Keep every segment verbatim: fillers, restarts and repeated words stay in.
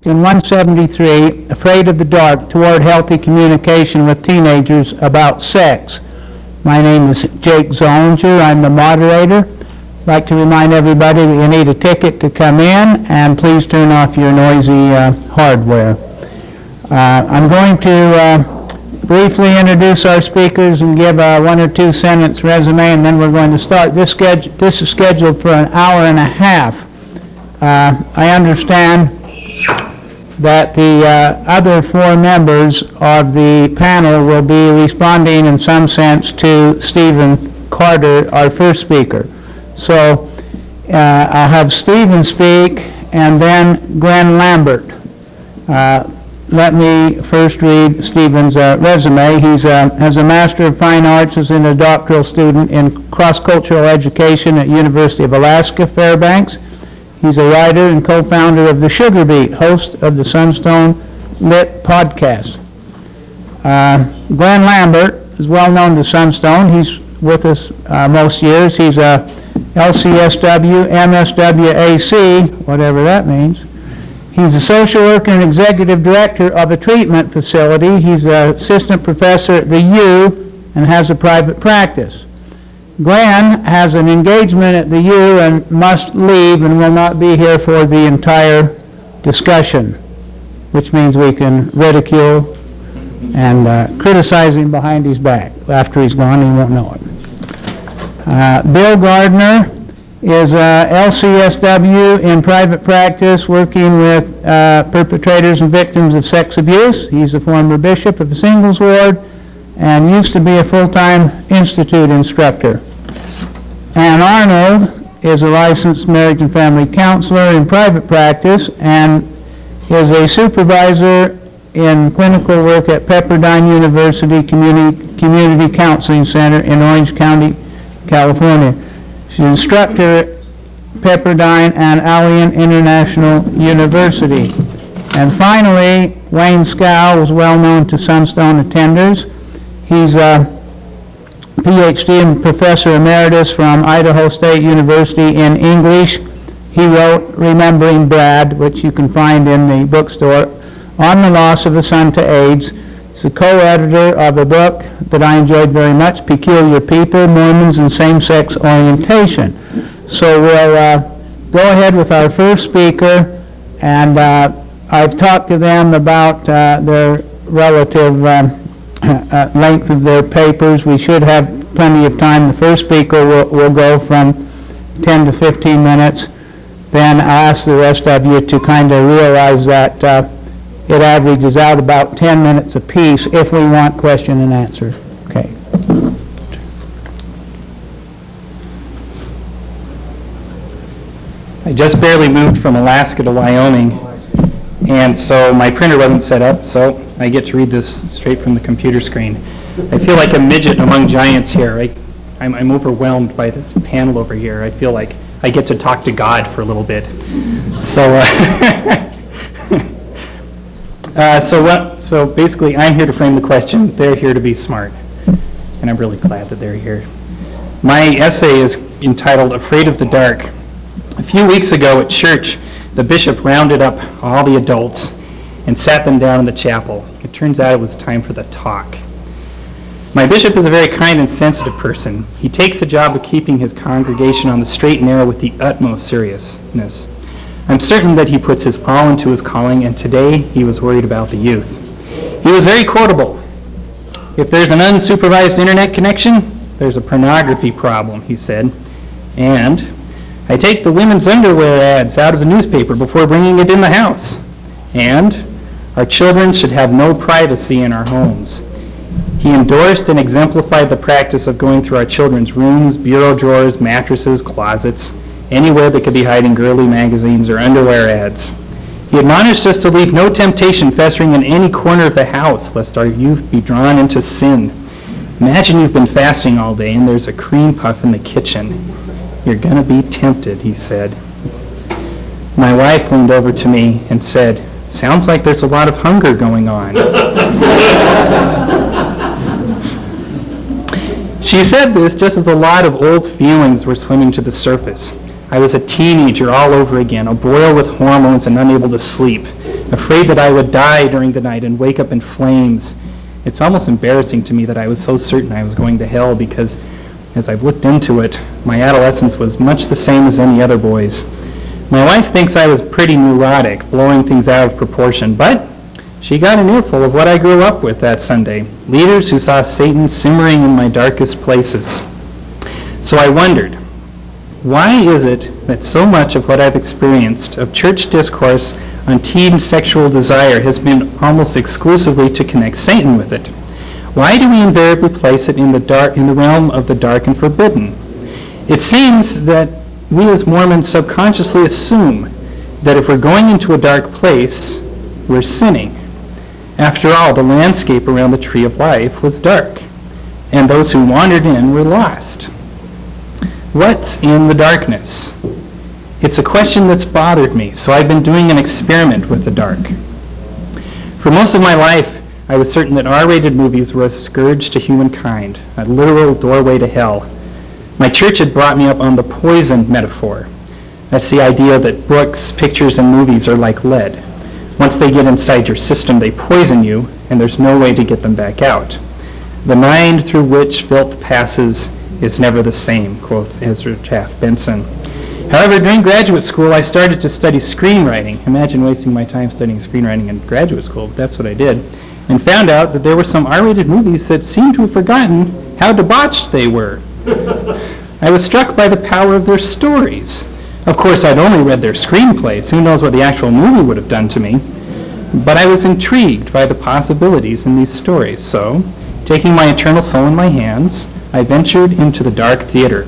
In one seventy-three, Afraid of the Dark, Toward Healthy Communication with Teenagers About Sex. My name is Jake Zollinger. I'm the moderator. I'd like to remind everybody that you need a ticket to come in, and please turn off your noisy uh, hardware. Uh, I'm going to uh, briefly introduce our speakers and give a one or two sentence resume, and then we're going to start. This, schedule, this is scheduled for an hour and a half. Uh, I understand that the uh, other four members of the panel will be responding in some sense to Stephen Carter, our first speaker. So uh, I'll have Stephen speak and then Glenn Lambert. Uh, let me first read Stephen's uh, resume. He uh, has a Master of Fine Arts as a doctoral student in cross-cultural education at University of Alaska, Fairbanks. He's a writer and co-founder of The Sugar Beet, host of the Sunstone Lit podcast. Uh, Glenn Lambert is well known to Sunstone. He's with us uh, most years. He's a L C S W, M S W A C, whatever that means. He's a social worker and executive director of a treatment facility. He's an assistant professor at the U and has a private practice. Glenn has an engagement at the U and must leave and will not be here for the entire discussion, which means we can ridicule and uh, criticize him behind his back. After he's gone, he won't know it. Uh, Bill Gardner is uh, L C S W in private practice, working with uh, perpetrators and victims of sex abuse. He's a former bishop of the Singles Ward and used to be a full-time institute instructor. Ann Arnold is a licensed marriage and family counselor in private practice and is a supervisor in clinical work at Pepperdine University Community, Community Counseling Center in Orange County, California. She's an instructor at Pepperdine and Alliant International University. And finally, Wayne Scow was well known to Sunstone attenders. He's a P H D and Professor Emeritus from Idaho State University in English. He wrote Remembering Brad, which you can find in the bookstore, on the loss of a son to AIDS. He's the co-editor of a book that I enjoyed very much, Peculiar People, Mormons and Same-Sex Orientation. So we'll uh, go ahead with our first speaker, and uh, I've talked to them about uh, their relative um, Uh, length of their papers. We should have plenty of time. The first speaker will, will go from ten to fifteen minutes. Then I'll ask the rest of you to kind of realize that uh, it averages out about ten minutes apiece if we want question and answer. Okay. I just barely moved from Alaska to Wyoming, and so my printer wasn't set up, so I get to read this straight from the computer screen. I feel like a midget among giants here. I, I'm, I'm overwhelmed by this panel over here. I feel like I get to talk to God for a little bit. So, uh, uh, so what? So basically, I'm here to frame the question. They're here to be smart, and I'm really glad that they're here. My essay is entitled "Afraid of the Dark." A few weeks ago at church, the bishop rounded up all the adults and sat them down in the chapel. It turns out it was time for the talk. My bishop is a very kind and sensitive person. He takes the job of keeping his congregation on the straight and narrow with the utmost seriousness. I'm certain that he puts his all into his calling, and today he was worried about the youth. He was very quotable. If there's an unsupervised internet connection, there's a pornography problem, he said. And I take the women's underwear ads out of the newspaper before bringing it in the house. And our children should have no privacy in our homes. He endorsed and exemplified the practice of going through our children's rooms, bureau drawers, mattresses, closets, anywhere they could be hiding girly magazines or underwear ads. He admonished us to leave no temptation festering in any corner of the house, lest our youth be drawn into sin. Imagine you've been fasting all day and there's a cream puff in the kitchen. You're going to be tempted, he said. My wife leaned over to me and said, "Sounds like there's a lot of hunger going on." She said this just as a lot of old feelings were swimming to the surface. I was a teenager all over again, abroil with hormones and unable to sleep. afraid that I would die during the night and wake up in flames. It's almost embarrassing to me that I was so certain I was going to hell, because as I've looked into it, my adolescence was much the same as any other boy's. My wife thinks I was pretty neurotic, blowing things out of proportion, but she got an earful of what I grew up with that Sunday, leaders who saw Satan simmering in my darkest places. So I wondered, why is it that so much of what I've experienced of church discourse on teen sexual desire has been almost exclusively to connect Satan with it? Why do we invariably place it in the dark, in the realm of the dark and forbidden? It seems that we as Mormons subconsciously assume that if we're going into a dark place, we're sinning. After all, the landscape around the tree of life was dark, and those who wandered in were lost. What's in the darkness? It's a question that's bothered me, so I've been doing an experiment with the dark. For most of my life, I was certain that R-rated movies were a scourge to humankind, a literal doorway to hell. My church had brought me up on the poison metaphor. That's the idea that books, pictures, and movies are like lead. Once they get inside your system, they poison you, and there's no way to get them back out. The mind through which filth passes is never the same, quoth Ezra Taft Benson. However, during graduate school, I started to study screenwriting. Imagine wasting my time studying screenwriting in graduate school, but that's what I did. And found out that there were some R-rated movies that seemed to have forgotten how debauched they were. I was struck by the power of their stories. Of course, I'd only read their screenplays. Who knows what the actual movie would have done to me? But I was intrigued by the possibilities in these stories. So, taking my eternal soul in my hands, I ventured into the dark theater.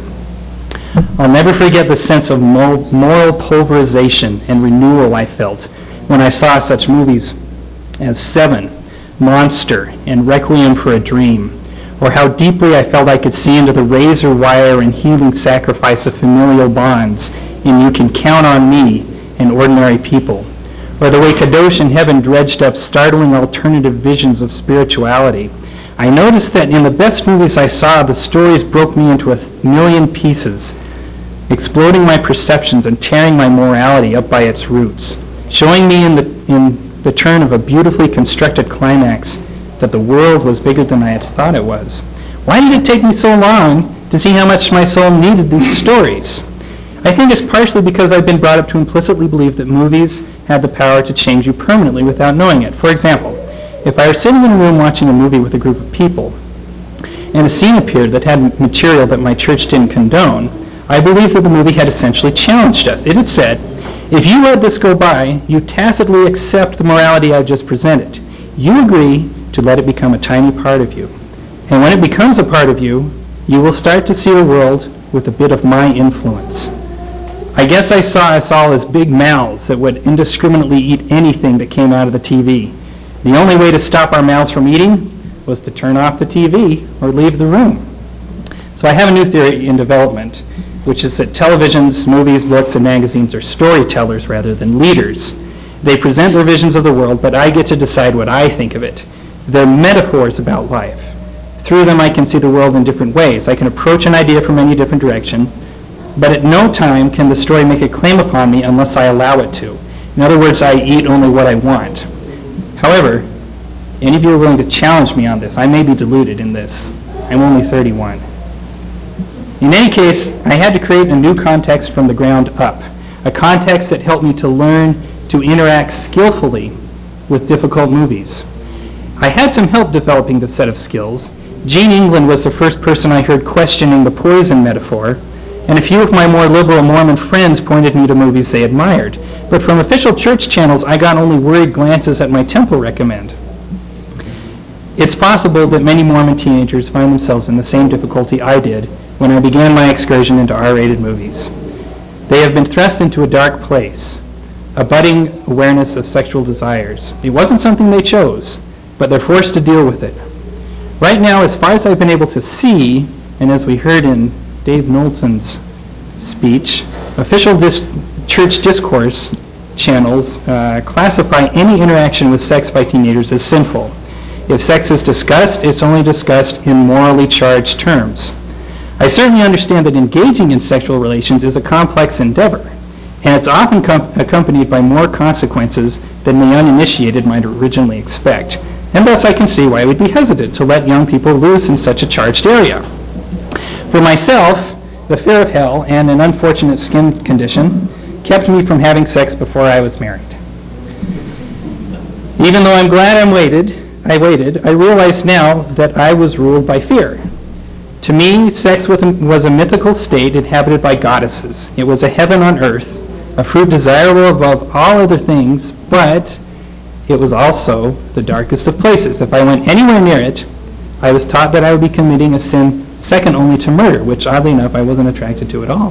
I'll never forget the sense of moral pulverization and renewal I felt when I saw such movies as Seven, Monster, and Requiem for a Dream, or how deeply I felt I could see into the razor wire and healing sacrifice of familial bonds in You Can Count on Me and Ordinary People, or the way Kadosh in Heaven dredged up startling alternative visions of spirituality. I noticed that in the best movies I saw, the stories broke me into a million pieces, exploding my perceptions and tearing my morality up by its roots, showing me in the, in the turn of a beautifully constructed climax that the world was bigger than I had thought it was. Why did it take me so long to see how much my soul needed these stories? I think it's partially because I've been brought up to implicitly believe that movies had the power to change you permanently without knowing it. For example, if I were sitting in a room watching a movie with a group of people, and a scene appeared that had material that my church didn't condone, I believed that the movie had essentially challenged us. It had said, if you let this go by, you tacitly accept the morality I've just presented. You agree to let it become a tiny part of you. And when it becomes a part of you, you will start to see the world with a bit of my influence. I guess I saw us all as big mouths that would indiscriminately eat anything that came out of the T V. The only way to stop our mouths from eating was to turn off the T V or leave the room. So I have a new theory in development, which is that televisions, movies, books, and magazines are storytellers rather than leaders. They present their visions of the world, but I get to decide what I think of it. They're metaphors about life. Through them I can see the world in different ways. I can approach an idea from any different direction, but at no time can the story make a claim upon me unless I allow it to. In other words, I eat only what I want. However, any of you are willing to challenge me on this. I may be deluded in this. I'm only thirty-one. In any case, I had to create a new context from the ground up, a context that helped me to learn to interact skillfully with difficult movies. I had some help developing this set of skills. Gene England was the first person I heard questioning the poison metaphor, and a few of my more liberal Mormon friends pointed me to movies they admired. But from official church channels, I got only worried glances at my temple recommend. It's possible that many Mormon teenagers find themselves in the same difficulty I did when I began my excursion into R-rated movies. They have been thrust into a dark place, a budding awareness of sexual desires. It wasn't something they chose, but they're forced to deal with it. Right now, as far as I've been able to see, and as we heard in Dave Knowlton's speech, official dis- church discourse channels uh, classify any interaction with sex by teenagers as sinful. If sex is discussed, it's only discussed in morally charged terms. I certainly understand that engaging in sexual relations is a complex endeavor, and it's often com- accompanied by more consequences than the uninitiated might originally expect. And thus I can see why I would be hesitant to let young people loose in such a charged area. For myself, the fear of hell and an unfortunate skin condition kept me from having sex before I was married. Even though I'm glad I waited, I waited, I realize now that I was ruled by fear. To me, sex was a mythical state inhabited by goddesses. It was a heaven on earth, a fruit desirable above all other things, but it was also the darkest of places. If I went anywhere near it, I was taught that I would be committing a sin second only to murder, which oddly enough I wasn't attracted to at all.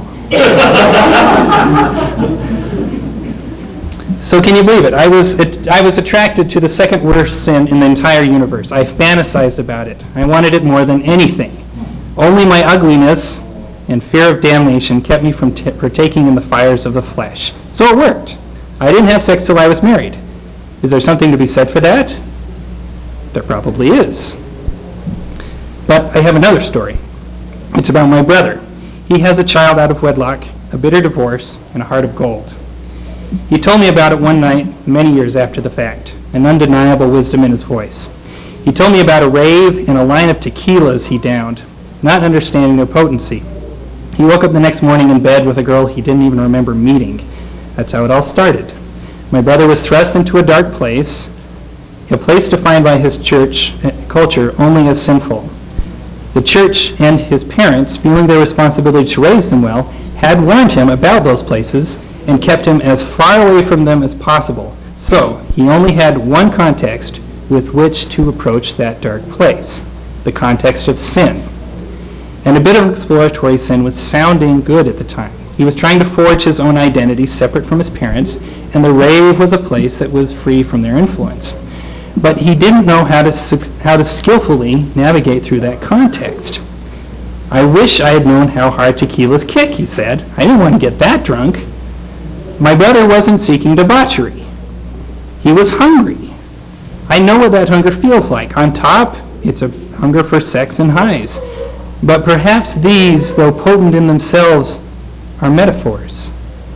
So can you believe it? I was it, I was attracted to the second worst sin in the entire universe. I fantasized about it. I wanted it more than anything. Only my ugliness and fear of damnation kept me from t- partaking in the fires of the flesh. So it worked. I didn't have sex till I was married. Is there something to be said for that? There probably is. But I have another story. It's about my brother. He has a child out of wedlock, a bitter divorce, and a heart of gold. He told me about it one night, many years after the fact, an undeniable wisdom in his voice. He told me about a rave and a line of tequilas he downed, not understanding their potency. He woke up the next morning in bed with a girl he didn't even remember meeting. That's how it all started. My brother was thrust into a dark place, a place defined by his church culture only as sinful. The church and his parents, feeling their responsibility to raise them well, had warned him about those places and kept him as far away from them as possible. So he only had one context with which to approach that dark place, the context of sin. And a bit of exploratory sin was sounding good at the time. He was trying to forge his own identity separate from his parents, and the rave was a place that was free from their influence. But he didn't know how to how to skillfully navigate through that context. I wish I had known how hard tequilas kick, he said. I didn't want to get that drunk. My brother wasn't seeking debauchery. He was hungry. I know what that hunger feels like. On top, it's a hunger for sex and highs. But perhaps these, though potent in themselves, are metaphors.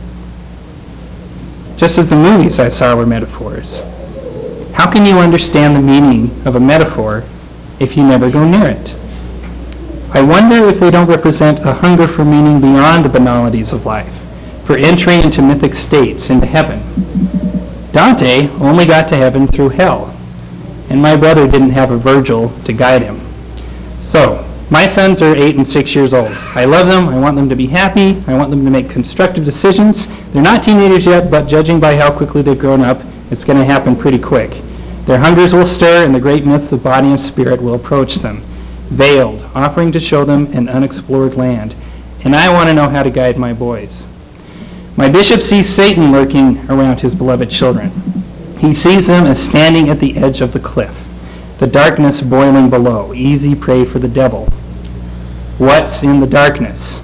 Just as the movies I saw were metaphors. How can you understand the meaning of a metaphor if you never go near it? I wonder if they don't represent a hunger for meaning beyond the banalities of life, for entry into mythic states, into heaven. Dante only got to heaven through hell, and my brother didn't have a Virgil to guide him. So, my sons are eight and six years old. I love them. I want them to be happy. I want them to make constructive decisions. They're not teenagers yet, but judging by how quickly they've grown up, it's going to happen pretty quick. Their hungers will stir, and the great myths of body and spirit will approach them, veiled, offering to show them an unexplored land. And I want to know how to guide my boys. My bishop sees Satan lurking around his beloved children. He sees them as standing at the edge of the cliff, the darkness boiling below, easy prey for the devil. What's in the darkness?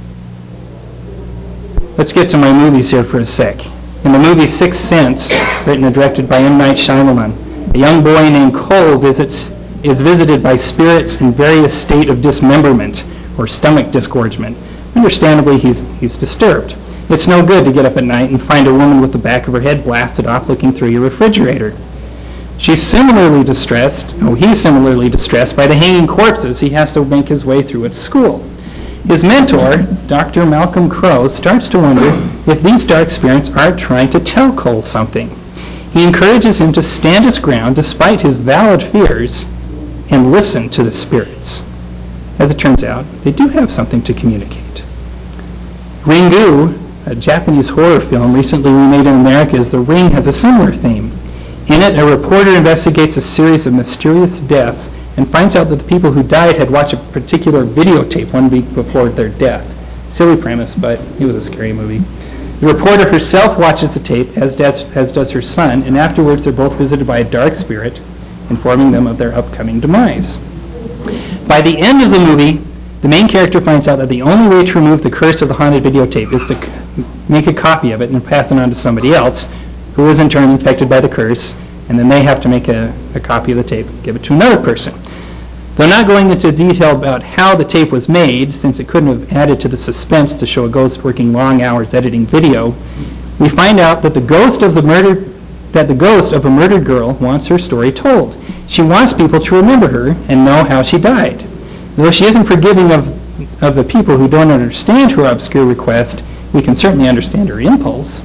Let's get to my movies here for a sec. In the movie Sixth Sense, written and directed by M. Night Shyamalan, a young boy named Cole visits, is visited by spirits in various state of dismemberment or stomach disgorgement. Understandably, he's, he's disturbed. It's no good to get up at night and find a woman with the back of her head blasted off looking through your refrigerator. She's similarly distressed, oh, he's similarly distressed by the hanging corpses he has to make his way through at school. His mentor, Doctor Malcolm Crowe, starts to wonder if these dark spirits aren't trying to tell Cole something. He encourages him to stand his ground despite his valid fears and listen to the spirits. As it turns out, they do have something to communicate. Ringu, a Japanese horror film recently remade in America as The Ring, has a similar theme. In it, a reporter investigates a series of mysterious deaths and finds out that the people who died had watched a particular videotape one week before their death. Silly premise, but it was a scary movie. The reporter herself watches the tape, as does, as does her son, and afterwards they're both visited by a dark spirit, informing them of their upcoming demise. By the end of the movie, the main character finds out that the only way to remove the curse of the haunted videotape is to c- make a copy of it and pass it on to somebody else, who is in turn infected by the curse, and then they have to make a, a copy of the tape and give it to another person. Though not going into detail about how the tape was made, since it couldn't have added to the suspense to show a ghost working long hours editing video, we find out that the ghost of the murdered that the ghost of a murdered girl wants her story told. She wants people to remember her and know how she died. Though she isn't forgiving of, of the people who don't understand her obscure request, we can certainly understand her impulse.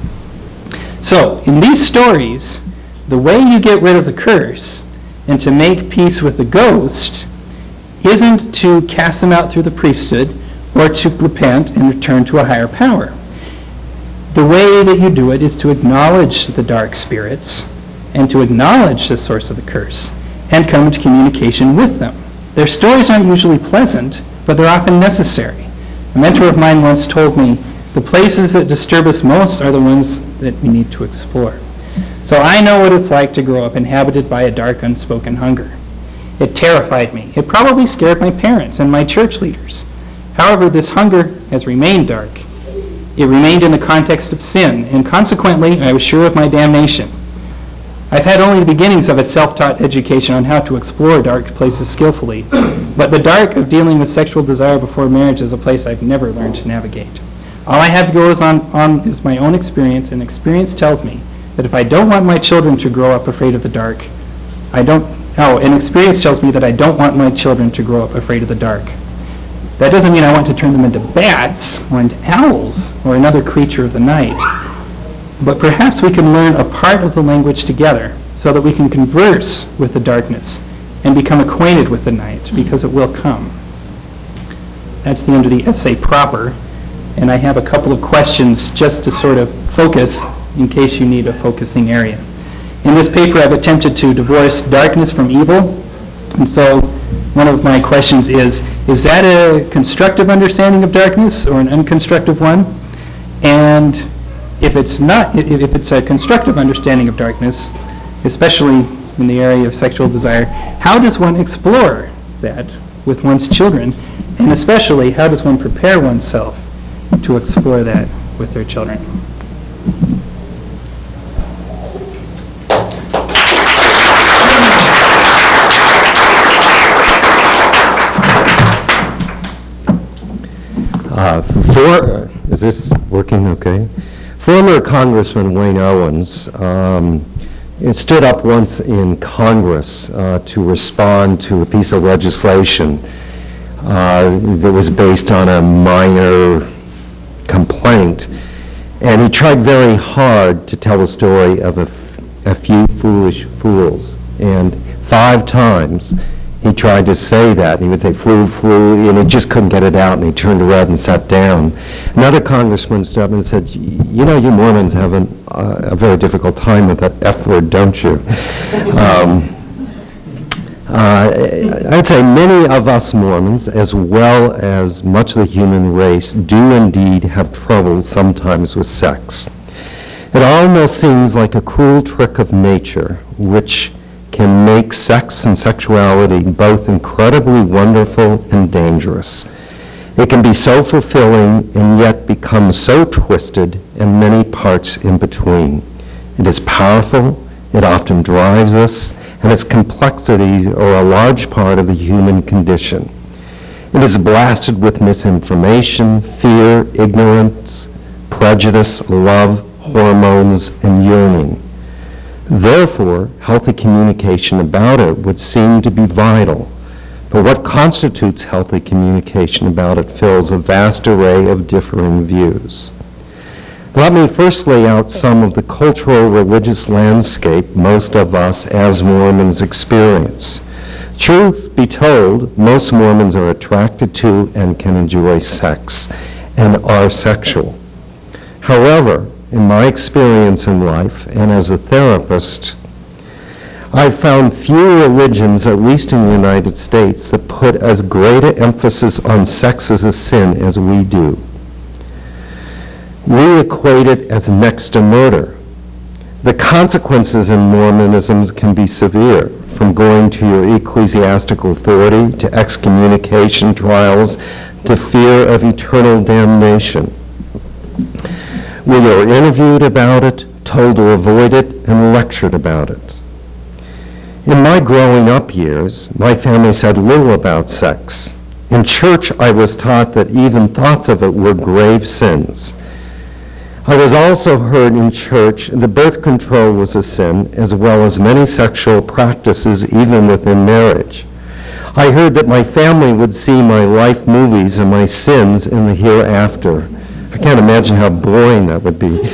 So, in these stories, the way you get rid of the curse and to make peace with the ghost isn't to cast them out through the priesthood or to repent and return to a higher power. The way that you do it is to acknowledge the dark spirits and to acknowledge the source of the curse and come into communication with them. Their stories aren't usually pleasant, but they're often necessary. A mentor of mine once told me, the places that disturb us most are the ones that we need to explore. So I know what it's like to grow up inhabited by a dark, unspoken hunger. It terrified me. It probably scared my parents and my church leaders. However, this hunger has remained dark. It remained in the context of sin, and consequently, I was sure of my damnation. I've had only the beginnings of a self-taught education on how to explore dark places skillfully, but the dark of dealing with sexual desire before marriage is a place I've never learned to navigate. All I have to go is on, on is my own experience, and experience tells me that if I don't want my children to grow up afraid of the dark, I don't, oh, and experience tells me that I don't want my children to grow up afraid of the dark. That doesn't mean I want to turn them into bats or into owls or another creature of the night. But perhaps we can learn a part of the language together so that we can converse with the darkness and become acquainted with the night, because it will come. That's the end of the essay proper, and I have a couple of questions just to sort of focus in case you need a focusing area. In this paper, I've attempted to divorce darkness from evil, and so one of my questions is, is that a constructive understanding of darkness or an unconstructive one? And if it's not, if it's a constructive understanding of darkness, especially in the area of sexual desire, how does one explore that with one's children? And especially, how does one prepare oneself to explore that with their children? Uh, for, is this working okay? Former Congressman Wayne Owens um, stood up once in Congress uh, to respond to a piece of legislation uh, that was based on a minor complaint. And he tried very hard to tell the story of a, f- a few foolish fools. And five times he tried to say that, and he would say flu, flu, and he just couldn't get it out, and he turned around and sat down. Another congressman stood up and said, you know, you Mormons have an, uh, a very difficult time with that F word, don't you? um, uh, I'd say many of us Mormons, as well as much of the human race, do indeed have trouble sometimes with sex. It almost seems like a cruel trick of nature, which can make sex and sexuality both incredibly wonderful and dangerous. It can be so fulfilling and yet become so twisted in many parts in between. It is powerful, it often drives us, and its complexities are a large part of the human condition. It is blasted with misinformation, fear, ignorance, prejudice, love, hormones, and yearning. Therefore, healthy communication about it would seem to be vital. But what constitutes healthy communication about it fills a vast array of differing views. Let me first lay out some of the cultural religious landscape most of us as Mormons experience. Truth be told, most Mormons are attracted to and can enjoy sex and are sexual. However, in my experience in life and as a therapist, I've found few religions, at least in the United States, that put as great an emphasis on sex as a sin as we do. We equate it as next to murder. The consequences in Mormonism can be severe, from going to your ecclesiastical authority to excommunication trials to fear of eternal damnation. We are interviewed about it, told to avoid it, and lectured about it. In my growing up years, my family said little about sex. In church, I was taught that even thoughts of it were grave sins. I was also heard in church that birth control was a sin, as well as many sexual practices even within marriage. I heard that my family would see my life movies and my sins in the hereafter. I can't imagine how boring that would be.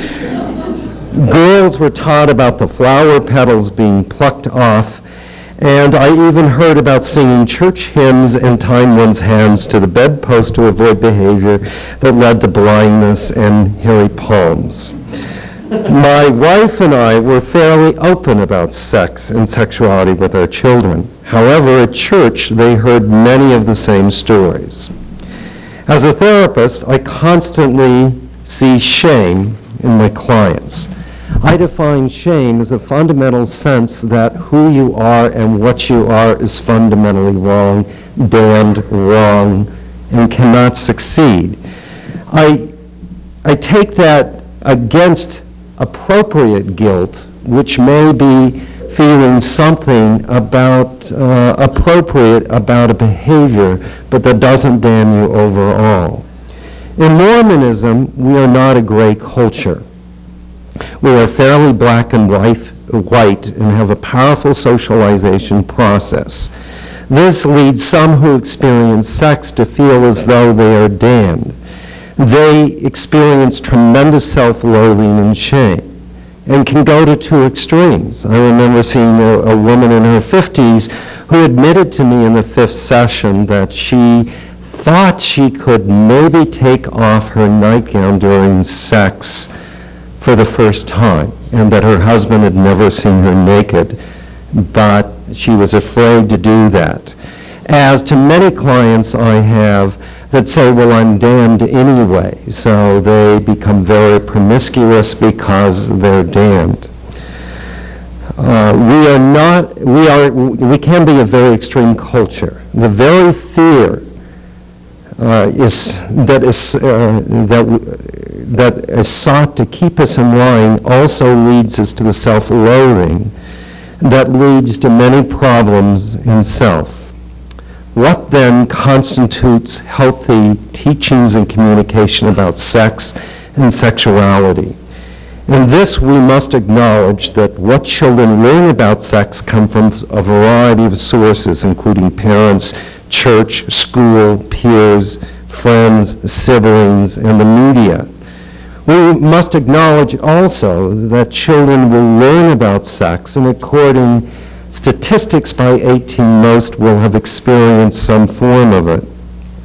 Girls were taught about the flower petals being plucked off, and I even heard about singing church hymns and tying one's hands to the bedpost to avoid behavior that led to blindness and hairy palms. My wife and I were fairly open about sex and sexuality with our children. However, at church, they heard many of the same stories. As a therapist, I constantly see shame in my clients. I define shame as a fundamental sense that who you are and what you are is fundamentally wrong, damned wrong, and cannot succeed. I, I take that against appropriate guilt, which may be feeling something about uh, appropriate about a behavior, but that doesn't damn you overall. In Mormonism, we are not a gray culture. We are fairly black and white, white and have a powerful socialization process. This leads some who experience sex to feel as though they are damned. They experience tremendous self-loathing and shame and can go to two extremes. I remember seeing a, a woman in her fifties who admitted to me in the fifth session that she thought she could maybe take off her nightgown during sex for the first time, and that her husband had never seen her naked, but she was afraid to do that. As to many clients I have that say, well, I'm damned anyway, so they become very promiscuous because they're damned. Uh, we are not, we are, we can be a very extreme culture. The very fear uh, is, that is, uh, that that is sought to keep us in line also leads us to the self-loathing that leads to many problems in self. What then constitutes healthy teachings and communication about sex and sexuality? In this, we must acknowledge that what children learn about sex come from a variety of sources, including parents, church, school, peers, friends, siblings, and the media. We must acknowledge also that children will learn about sex, and according statistics by eighteen, most will have experienced some form of it.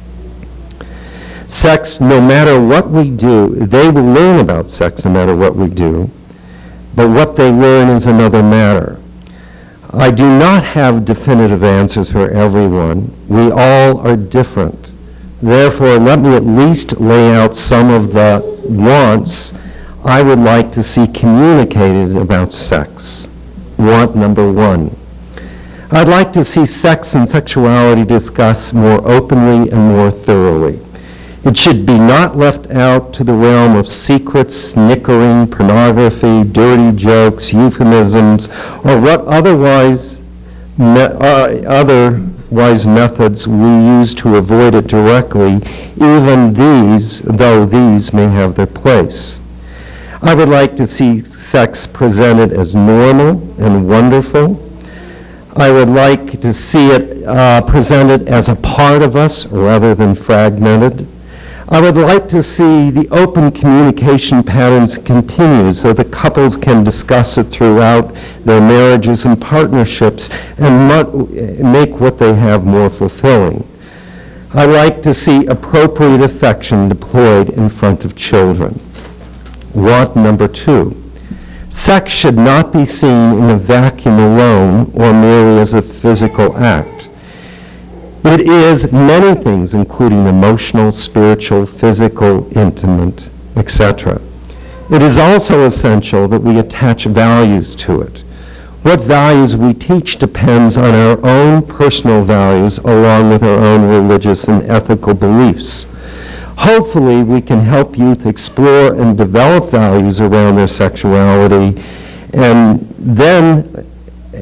Sex, no matter what we do, they will learn about sex no matter what we do, but what they learn is another matter. I do not have definitive answers for everyone. We all are different. Therefore, let me at least lay out some of the wants I would like to see communicated about sex. Want number one. I'd like to see sex and sexuality discussed more openly and more thoroughly. It should be not left out to the realm of secrets, snickering, pornography, dirty jokes, euphemisms, or what otherwise me- uh, otherwise methods we use to avoid it directly, even these, though these may have their place. I would like to see sex presented as normal and wonderful. I would like to see it uh, presented as a part of us rather than fragmented. I would like to see the open communication patterns continue so the couples can discuss it throughout their marriages and partnerships and make what they have more fulfilling. I like to see appropriate affection deployed in front of children. Want number two. Sex should not be seen in a vacuum alone or merely as a physical act. It is many things, including emotional, spiritual, physical, intimate, et cetera. It is also essential that we attach values to it. What values we teach depends on our own personal values along with our own religious and ethical beliefs. Hopefully, we can help youth explore and develop values around their sexuality, and then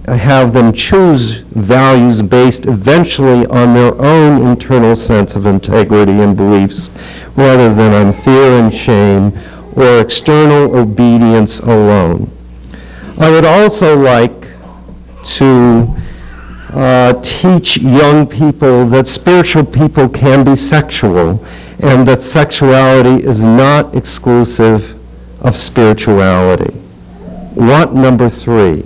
have them choose values based eventually on their own internal sense of integrity and beliefs, rather than on fear and shame or external obedience alone. I would also like to uh, teach young people that spiritual people can be sexual, and that sexuality is not exclusive of spirituality. Want number three.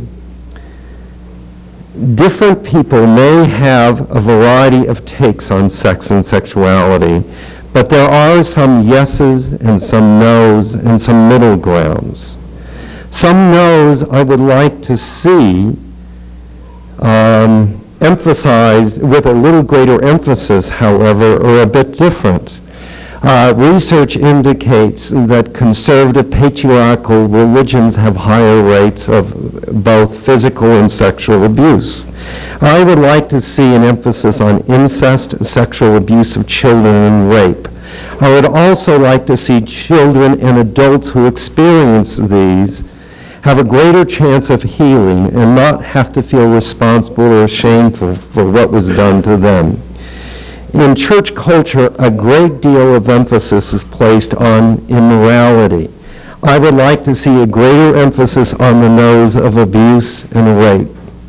Different people may have a variety of takes on sex and sexuality, but there are some yeses and some nos and some middle grounds. Some no's I would like to see um, emphasized with a little greater emphasis, however, or a bit different. Uh, research indicates that conservative patriarchal religions have higher rates of both physical and sexual abuse. I would like to see an emphasis on incest, sexual abuse of children, and rape. I would also like to see children and adults who experience these have a greater chance of healing and not have to feel responsible or shameful for what was done to them. In church culture, a great deal of emphasis is placed on immorality. I would like to see a greater emphasis on the no's of abuse and rape.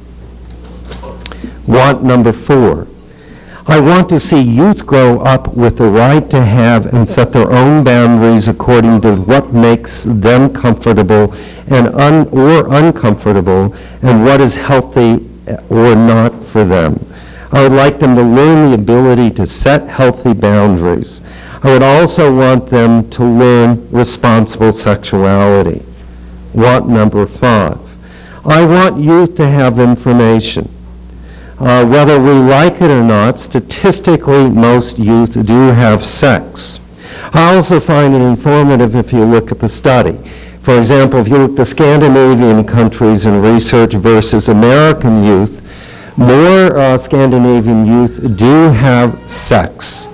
Want number four. I want to see youth grow up with the right to have and set their own boundaries according to what makes them comfortable and un- or uncomfortable, and what is healthy or not for them. I would like them to learn the ability to set healthy boundaries. I would also want them to learn responsible sexuality. Want number five. I want youth to have information. Uh, whether we like it or not, statistically, most youth do have sex. I also find it informative if you look at the study. For example, if you look at the Scandinavian countries in research versus American youth, more uh, Scandinavian youth do have sex,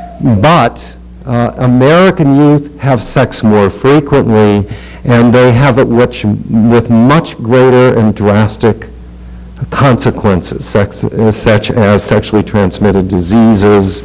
but uh, American youth have sex more frequently, and they have it which, with much greater and drastic consequences, sex, uh, such as sexually transmitted diseases,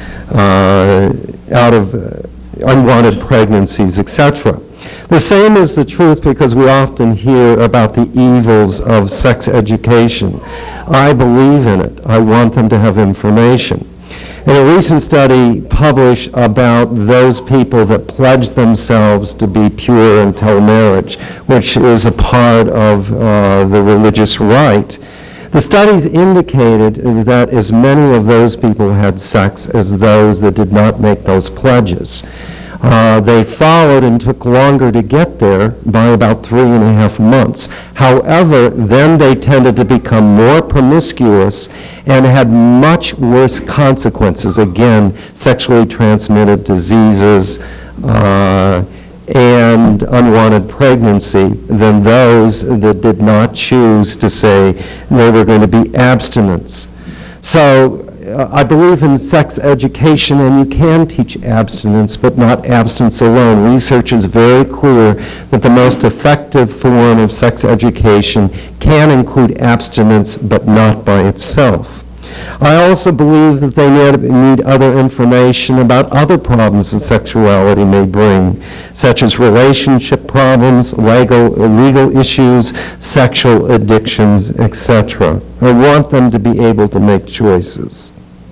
uh, out of uh, unwanted pregnancies, et cetera. The same is the truth because we often hear about the evils of sex education. I believe in it. I want them to have information. In a recent study published about those people that pledge themselves to be pure until marriage, which is a part of uh, the religious rite, the studies indicated that as many of those people had sex as those that did not make those pledges. Uh, they followed and took longer to get there by about three and a half months. However, then they tended to become more promiscuous and had much worse consequences. Again, sexually transmitted diseases uh, and unwanted pregnancy than those that did not choose to say they were going to be abstinents. So uh, I believe in sex education, and you can teach abstinence, but not abstinence alone. Research is very clear that the most effective form of sex education can include abstinence, but not by itself. I also believe that they need other information about other problems that sexuality may bring, such as relationship problems, legal, legal issues, sexual addictions, et cetera. I want them to be able to make choices.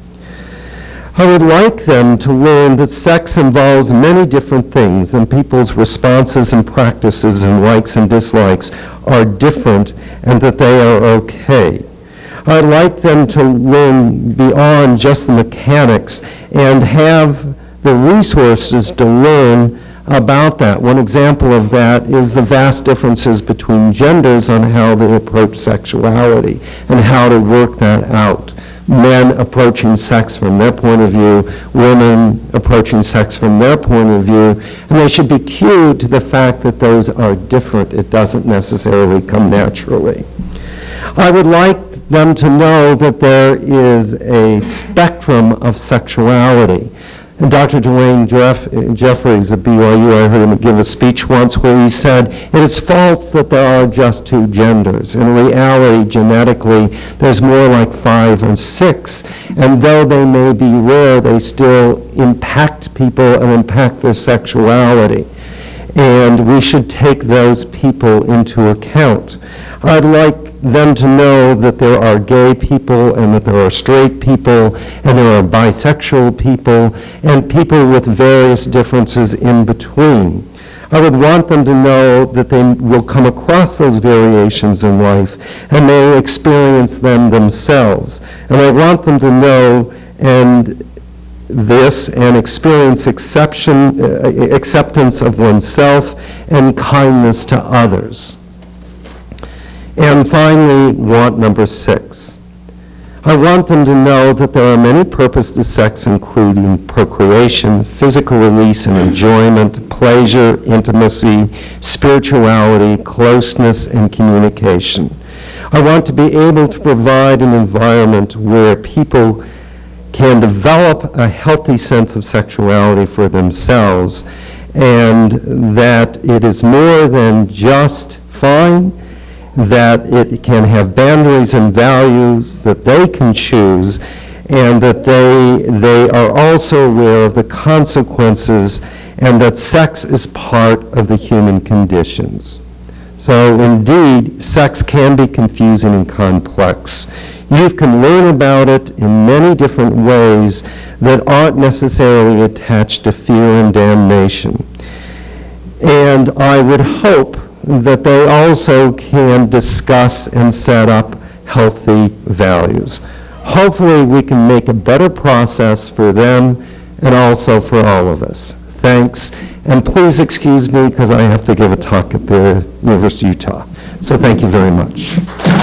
I would like them to learn that sex involves many different things, and people's responses and practices and likes and dislikes are different, and that they are okay. I'd like them to learn beyond just the mechanics and have the resources to learn about that. One example of that is the vast differences between genders on how they approach sexuality and how to work that out. Men approaching sex from their point of view, women approaching sex from their point of view, and they should be cued to the fact that those are different. It doesn't necessarily come naturally. I would like them to know that there is a spectrum of sexuality. And Doctor Dwayne Jeff, Jeffries at B Y U, I heard him give a speech once where he said, it is false that there are just two genders. In reality, genetically, there's more like five or six. And though they may be rare, they still impact people and impact their sexuality. And we should take those people into account. I'd like them to know that there are gay people and that there are straight people and there are bisexual people and people with various differences in between. I would want them to know that they will come across those variations in life and they experience them themselves. And I want them to know and this and experience exception, uh, acceptance of oneself and kindness to others. And finally, want number six. I want them to know that there are many purposes to sex, including procreation, physical release and enjoyment, pleasure, intimacy, spirituality, closeness, and communication. I want to be able to provide an environment where people can develop a healthy sense of sexuality for themselves, and that it is more than just fine, that it can have boundaries and values that they can choose, and that they, they are also aware of the consequences, and that sex is part of the human conditions. So indeed, sex can be confusing and complex. You can learn about it in many different ways that aren't necessarily attached to fear and damnation. And I would hope that they also can discuss and set up healthy values. Hopefully we can make a better process for them and also for all of us. Thanks, and please excuse me because I have to give a talk at the University of Utah. So thank you very much.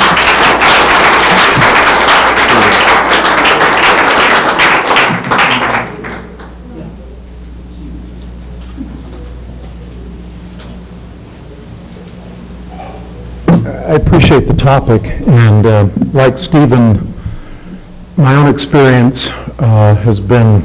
I appreciate the topic, and uh, like Stephen, my own experience uh, has been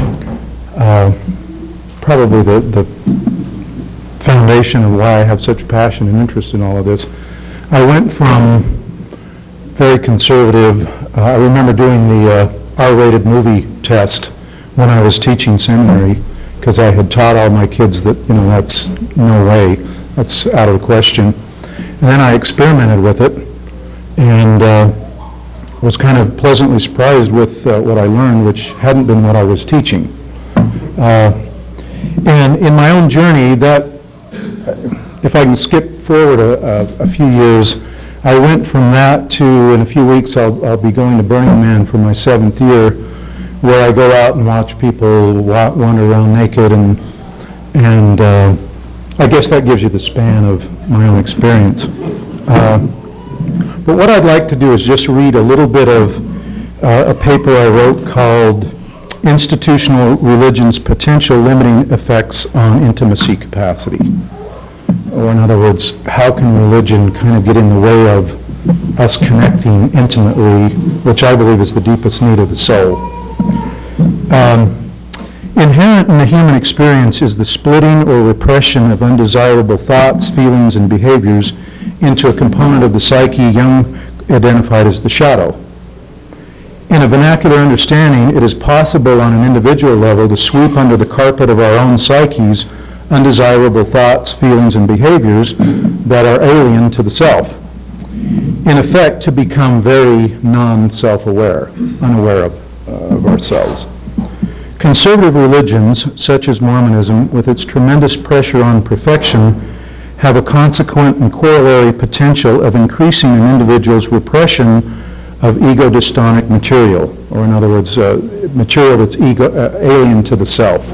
uh, probably the, the foundation of why I have such passion and interest in all of this. I went from very conservative, uh, I remember doing the uh, R-rated movie test when I was teaching seminary, because I had taught all my kids that, you know, that's no way, that's out of the question. And then I experimented with it and uh, was kind of pleasantly surprised with uh, what I learned, which hadn't been what I was teaching. Uh, and in my own journey, that, if I can skip forward a, a, a few years, I went from that to, in a few weeks, I'll, I'll be going to Burning Man for my seventh year, where I go out and watch people wa wander around naked, and, and uh, I guess that gives you the span of my own experience. Uh, but what I'd like to do is just read a little bit of uh, a paper I wrote called Institutional Religion's Potential Limiting Effects on Intimacy Capacity. Or in other words, how can religion kind of get in the way of us connecting intimately, which I believe is the deepest need of the soul. Um, Inherent in the human experience is the splitting or repression of undesirable thoughts, feelings, and behaviors into a component of the psyche Jung identified as the shadow. In a vernacular understanding, it is possible on an individual level to sweep under the carpet of our own psyches undesirable thoughts, feelings, and behaviors that are alien to the self. In effect, to become very non-self-aware, unaware of, uh, of ourselves. Conservative religions, such as Mormonism, with its tremendous pressure on perfection, have a consequent and corollary potential of increasing an individual's repression of ego-dystonic material, or in other words, uh, material that's ego, uh, alien to the self,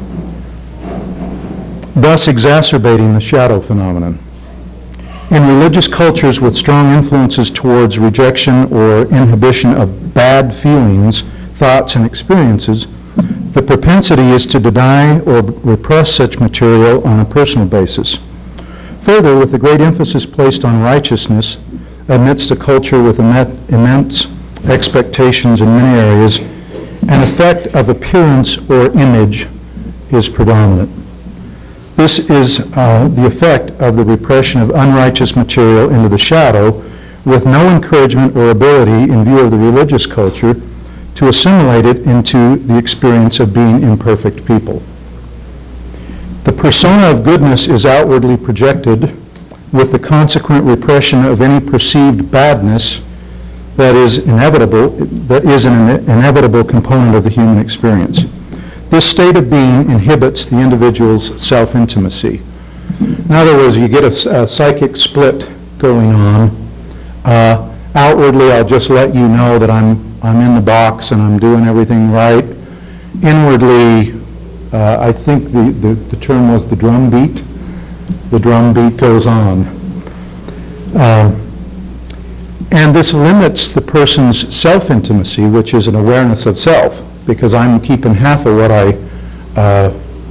thus exacerbating the shadow phenomenon. In religious cultures with strong influences towards rejection or inhibition of bad feelings, thoughts, and experiences, the propensity is to deny or repress such material on a personal basis. Further, with the great emphasis placed on righteousness amidst a culture with immense expectations in many areas, an effect of appearance or image is predominant. This is uh, the effect of the repression of unrighteous material into the shadow, with no encouragement or ability in view of the religious culture to assimilate it into the experience of being imperfect people. The persona of goodness is outwardly projected, with the consequent repression of any perceived badness that is inevitable, that is an inevitable component of the human experience. This state of being inhibits the individual's self-intimacy. In other words, you get a, a psychic split going on. Uh, outwardly, I'll just let you know that I'm, I'm in the box and I'm doing everything right. Inwardly, uh, I think the, the, the term was the drum beat. The drum beat goes on. Uh, and this limits the person's self-intimacy, which is an awareness of self, because I'm keeping half of what I, uh,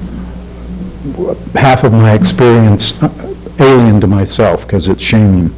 half of my experience alien to myself, because it's shaming.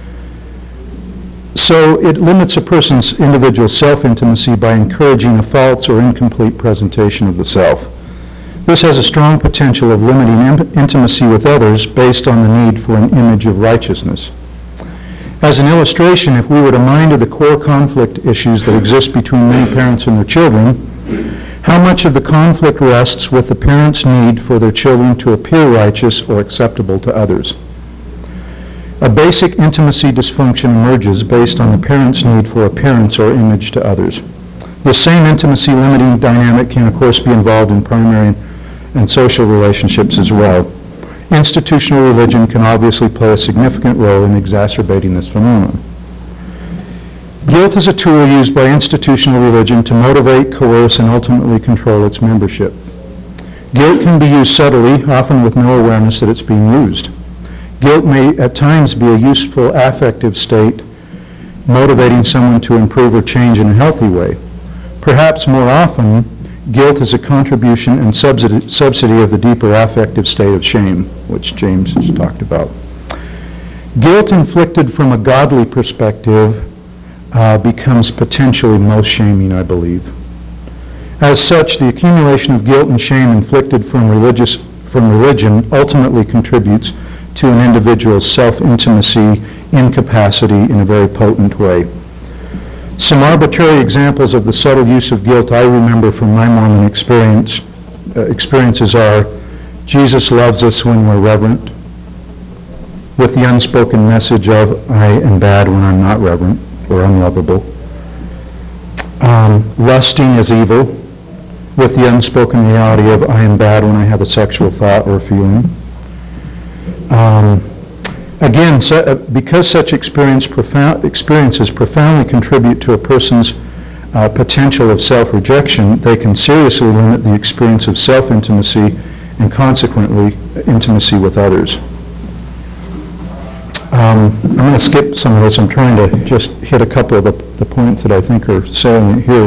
So it limits a person's individual self-intimacy by encouraging a false or incomplete presentation of the self. This has a strong potential of limiting in- intimacy with others based on the need for an image of righteousness. As an illustration, if we were to mind of the core conflict issues that exist between many parents and their children, how much of the conflict rests with the parents' need for their children to appear righteous or acceptable to others? A basic intimacy dysfunction emerges based on the parents' need for appearance or image to others. This same intimacy limiting dynamic can, of course, be involved in primary and social relationships as well. Institutional religion can obviously play a significant role in exacerbating this phenomenon. Guilt is a tool used by institutional religion to motivate, coerce, and ultimately control its membership. Guilt can be used subtly, often with no awareness that it's being used. Guilt may at times be a useful affective state, motivating someone to improve or change in a healthy way. Perhaps more often, guilt is a contribution and subsidy, subsidy of the deeper affective state of shame, which James has talked about. Guilt inflicted from a godly perspective uh, becomes potentially most shaming, I believe. As such, the accumulation of guilt and shame inflicted from religious from religion ultimately contributes to an individual's self-intimacy incapacity in a very potent way. Some arbitrary examples of the subtle use of guilt I remember from my Mormon experience, uh, experiences are: Jesus loves us when we're reverent, with the unspoken message of I am bad when I'm not reverent or unlovable. Um, lusting is evil, with the unspoken reality of I am bad when I have a sexual thought or feeling. Um, Again, so, uh, because such experience profound, experiences profoundly contribute to a person's uh, potential of self-rejection, they can seriously limit the experience of self-intimacy and consequently intimacy with others. Um, I'm going to skip some of this. I'm trying to just hit a couple of the, the points that I think are salient here.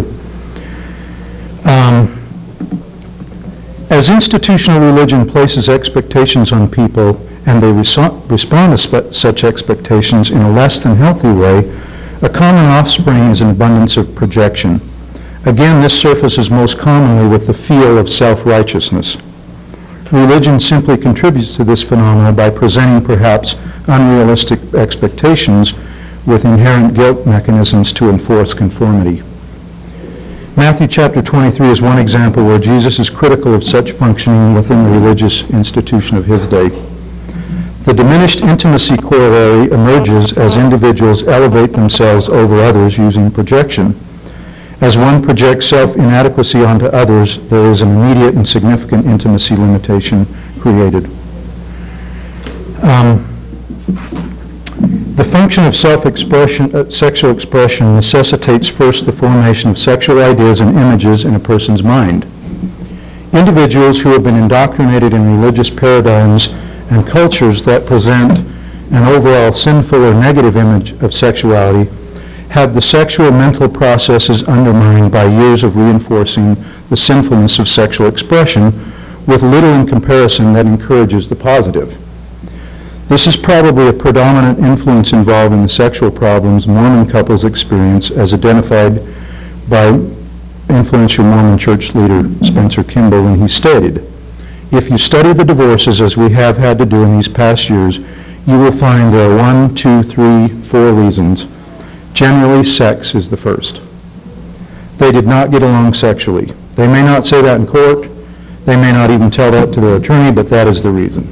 Um, as institutional religion places expectations on people and they reso- respond to spe- such expectations in a less than healthy way, a common offspring is an abundance of projection. Again, this surfaces most commonly with the feel of self-righteousness. Religion simply contributes to this phenomenon by presenting perhaps unrealistic expectations with inherent guilt mechanisms to enforce conformity. Matthew chapter twenty-three is one example where Jesus is critical of such functioning within the religious institution of his day. The diminished intimacy corollary emerges as individuals elevate themselves over others using projection. As one projects self-inadequacy onto others, there is an immediate and significant intimacy limitation created. Um, the function of self-expression, uh, sexual expression necessitates first the formation of sexual ideas and images in a person's mind. Individuals who have been indoctrinated in religious paradigms and cultures that present an overall sinful or negative image of sexuality have the sexual mental processes undermined by years of reinforcing the sinfulness of sexual expression with little in comparison that encourages the positive. This is probably a predominant influence involving the sexual problems Mormon couples experience as identified by influential Mormon church leader Spencer Kimball when he stated, "If you study the divorces as we have had to do in these past years, you will find there are one, two, three, four reasons. Generally, sex is the first. They did not get along sexually. They may not say that in court. They may not even tell that to their attorney, but that is the reason."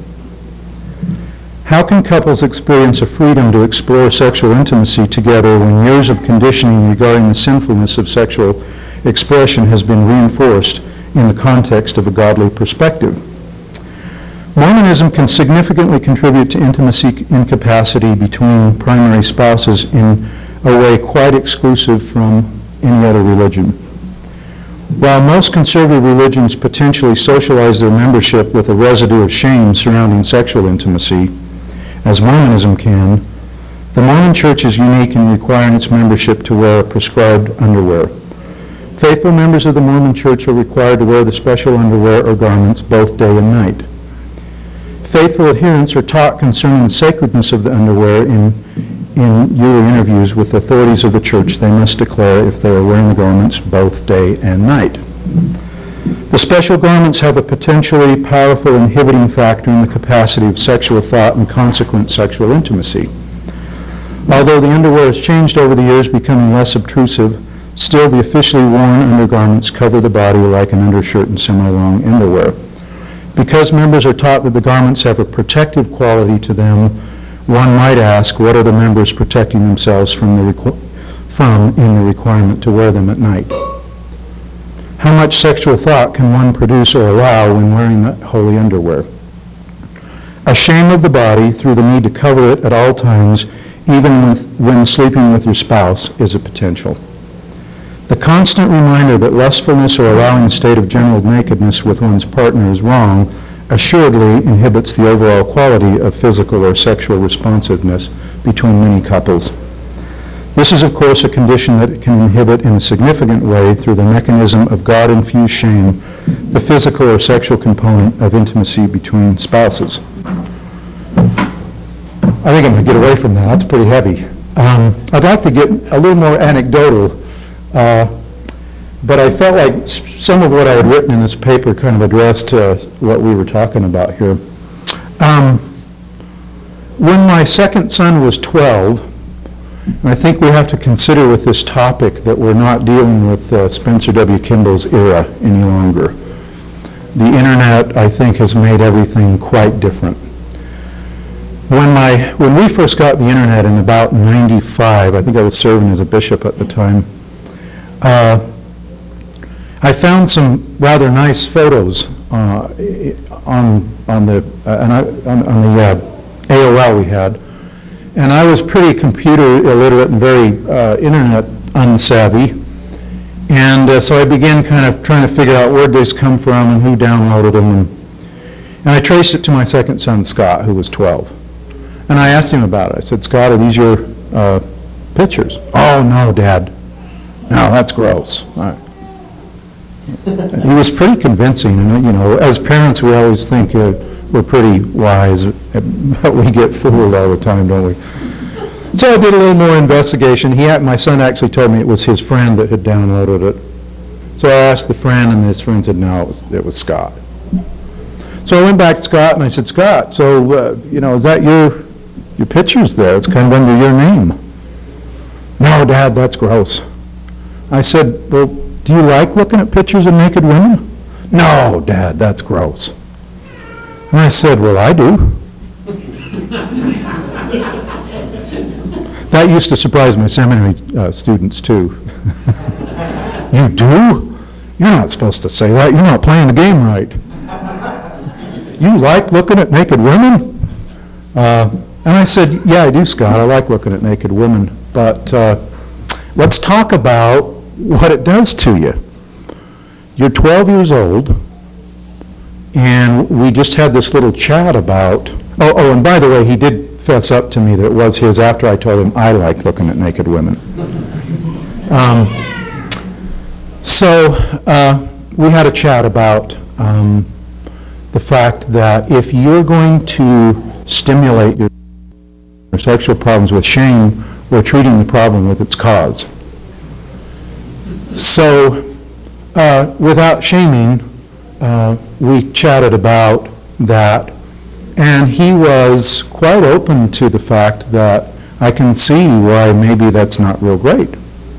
How can couples experience a freedom to explore sexual intimacy together when years of conditioning regarding the sinfulness of sexual expression has been reinforced in the context of a godly perspective? Mormonism can significantly contribute to intimacy incapacity between primary spouses in a way quite exclusive from any other religion. While most conservative religions potentially socialize their membership with a residue of shame surrounding sexual intimacy, as Mormonism can, the Mormon Church is unique in requiring its membership to wear prescribed underwear. Faithful members of the Mormon Church are required to wear the special underwear or garments both day and night. Faithful adherents are taught concerning the sacredness of the underwear in, in yearly interviews with authorities of the church. They must declare if they are wearing the garments both day and night. The special garments have a potentially powerful inhibiting factor in the capacity of sexual thought and consequent sexual intimacy. Although the underwear has changed over the years, becoming less obtrusive, still the officially worn undergarments cover the body like an undershirt and semi-long underwear. Because members are taught that the garments have a protective quality to them, one might ask, what are the members protecting themselves from, the requ- from in the requirement to wear them at night? How much sexual thought can one produce or allow when wearing the holy underwear? A shame of the body through the need to cover it at all times, even with, when sleeping with your spouse, is a potential. The constant reminder that lustfulness or allowing a state of general nakedness with one's partner is wrong assuredly inhibits the overall quality of physical or sexual responsiveness between many couples. This is, of course, a condition that can inhibit in a significant way through the mechanism of God-infused shame, the physical or sexual component of intimacy between spouses. I think I'm going to get away from that. That's pretty heavy. Um, I'd like to get a little more anecdotal, uh, but I felt like s- some of what I had written in this paper kind of addressed uh, what we were talking about here. Um, when my second son was twelve, and I think we have to consider with this topic that we're not dealing with uh, Spencer W. Kimball's era any longer. The internet, I think, has made everything quite different. When my when we first got the internet in about ninety-five, I think I was serving as a bishop at the time, uh, I found some rather nice photos uh, on on the uh, and I, on, on the uh, A O L we had. And I was pretty computer illiterate and very uh, internet unsavvy. And uh, so I began kind of trying to figure out where these come from and who downloaded them. And, and I traced it to my second son, Scott, who was twelve. And I asked him about it. I said, "Scott, are these your uh, pictures?" "Oh, no, Dad. No, that's gross." All right. He was pretty convincing. And, you know, as parents, we always think uh, we're pretty wise, but we get fooled all the time, don't we? So I did a little more investigation. He had, my son actually told me it was his friend that had downloaded it. So I asked the friend, and his friend said, no, it was, it was Scott. So I went back to Scott, and I said, Scott, so, uh, you know, is that your, your pictures there? It's kind of under your name. No, Dad, that's gross. I said, well, do you like looking at pictures of naked women? No, Dad, that's gross. And I said, well, I do. That used to surprise my seminary uh, students, too. You do? You're not supposed to say that. You're not playing the game right. You like looking at naked women? Uh, and I said, yeah, I do, Scott. I like looking at naked women. But uh, let's talk about what it does to you. You're twelve years old. And we just had this little chat about, oh, oh, and by the way, he did fess up to me that it was his after I told him I like looking at naked women. Um, so uh, we had a chat about um, the fact that if you're going to stimulate your sexual problems with shame, we're treating the problem with its cause. So uh, without shaming, uh, we chatted about that, and he was quite open to the fact that I can see why maybe that's not real great.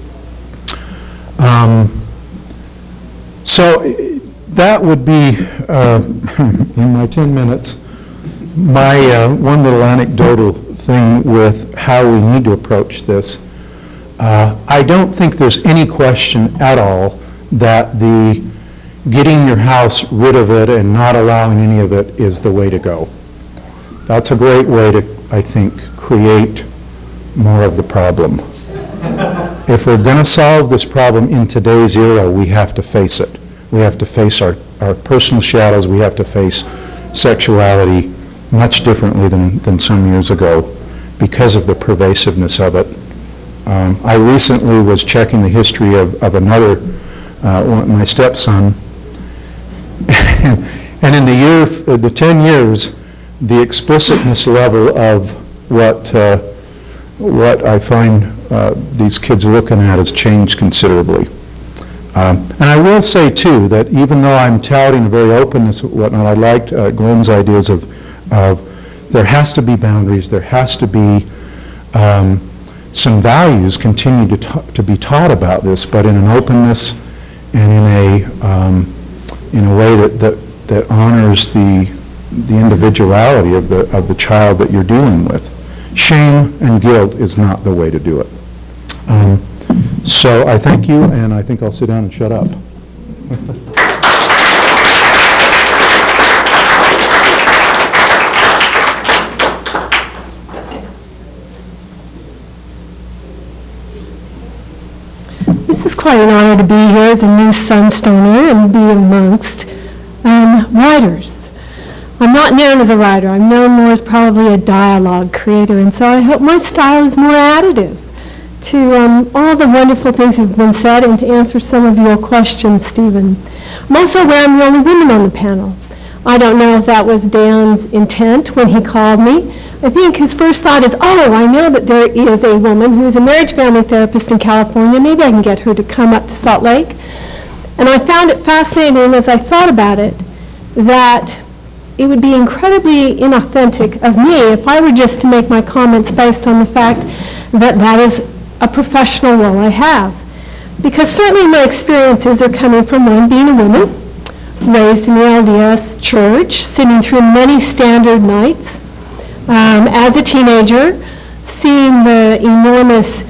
Um, so that would be, uh, in my ten minutes, my uh, one little anecdotal thing with how we need to approach this. Uh, I don't think there's any question at all that the getting your house rid of it and not allowing any of it is the way to go. That's a great way to, I think, create more of the problem. If we're going to solve this problem in today's era, we have to face it. We have to face our, our personal shadows. We have to face sexuality much differently than, than some years ago because of the pervasiveness of it. Um, I recently was checking the history of, of another, uh, one, my stepson, and, and in the year, uh, the ten years, the explicitness level of what uh, what I find uh, these kids looking at has changed considerably. Um, and I will say too that even though I'm touting a very openness and whatnot, I liked uh, Glenn's ideas of, of there has to be boundaries, there has to be um, some values continue to, ta to be taught about this, but in an openness and in a um, in a way that, that that honors the the individuality of the of the child that you're dealing with. Shame and guilt is not the way to do it. Um, so I thank you, and I think I'll sit down and shut up. This is quite an honor to be here as a new Sunstoner and be amongst um, writers. I'm not known as a writer. I'm known more as probably a dialogue creator, and so I hope my style is more additive to um, all the wonderful things that have been said and to answer some of your questions, Stephen. I'm also aware I'm the only woman on the panel. I don't know if that was Dan's intent when he called me. I think his first thought is, oh, I know that there is a woman who's a marriage family therapist in California. Maybe I can get her to come up to Salt Lake. And I found it fascinating as I thought about it that it would be incredibly inauthentic of me if I were just to make my comments based on the fact that that is a professional role I have. Because certainly my experiences are coming from one, being a woman, raised in the L D S church, sitting through many standard nights, um, as a teenager, seeing the enormous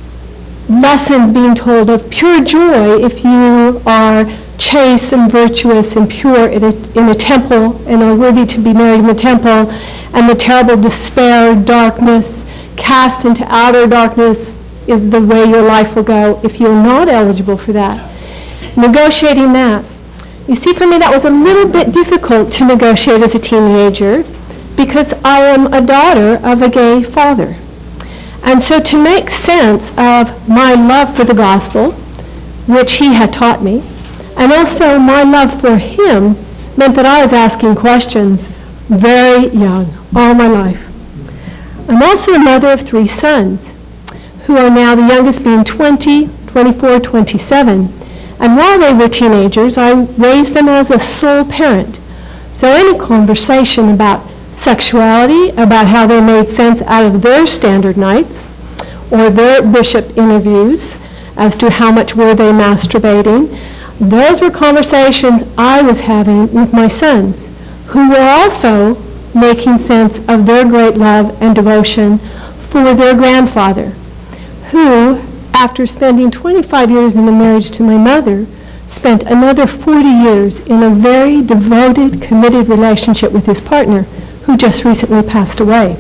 lessons being told of pure joy if you are chaste and virtuous and pure in a, in a temple and are worthy to be married in the temple, and the terrible despair, darkness, cast into outer darkness is the way your life will go if you're not eligible for that. Negotiating that. You see, for me that was a little bit difficult to negotiate as a teenager because I am a daughter of a gay father. And so to make sense of my love for the gospel, which he had taught me, and also my love for him meant that I was asking questions very young, all my life. I'm also a mother of three sons, who are now the youngest being twenty, twenty-four, twenty-seven. And while they were teenagers, I raised them as a sole parent. So any conversation about sexuality, about how they made sense out of their standard nights, or their bishop interviews as to how much were they masturbating, those were conversations I was having with my sons, who were also making sense of their great love and devotion for their grandfather, who, after spending twenty-five years in the marriage to my mother, spent another forty years in a very devoted, committed relationship with his partner, who just recently passed away.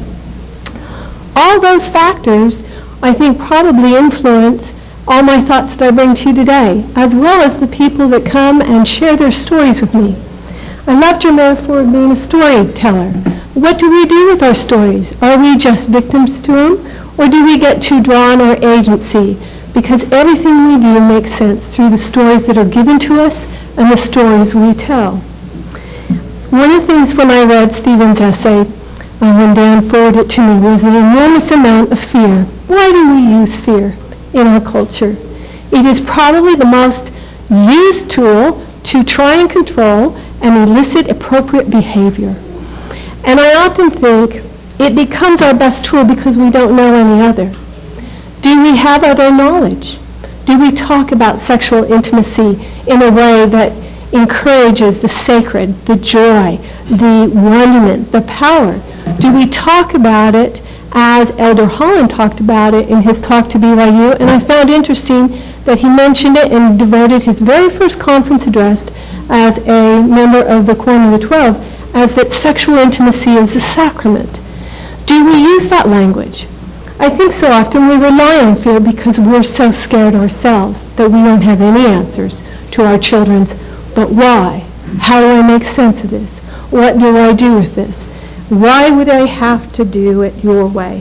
All those factors, I think, probably influence all my thoughts that I bring to you today, as well as the people that come and share their stories with me. I loved your metaphor of being a storyteller. What do we do with our stories? Are we just victims to them, or do we get to draw on our agency? Because everything we do makes sense through the stories that are given to us and the stories we tell. One of the things when I read Stephen's essay, uh, when Dan forwarded it to me, was an enormous amount of fear. Why do we use fear in our culture? It is probably the most used tool to try and control and elicit appropriate behavior. And I often think it becomes our best tool because we don't know any other. Do we have other knowledge? Do we talk about sexual intimacy in a way that encourages the sacred, the joy, the wonderment, the power? Do we talk about it as Elder Holland talked about it in his talk to B Y U? And I found interesting that he mentioned it and devoted his very first conference address as a member of the Quorum of the Twelve as that sexual intimacy is a sacrament. Do we use that language? I think so often we rely on fear because we're so scared ourselves that we don't have any answers to our children's, but why? How do I make sense of this? What do I do with this? Why would I have to do it your way?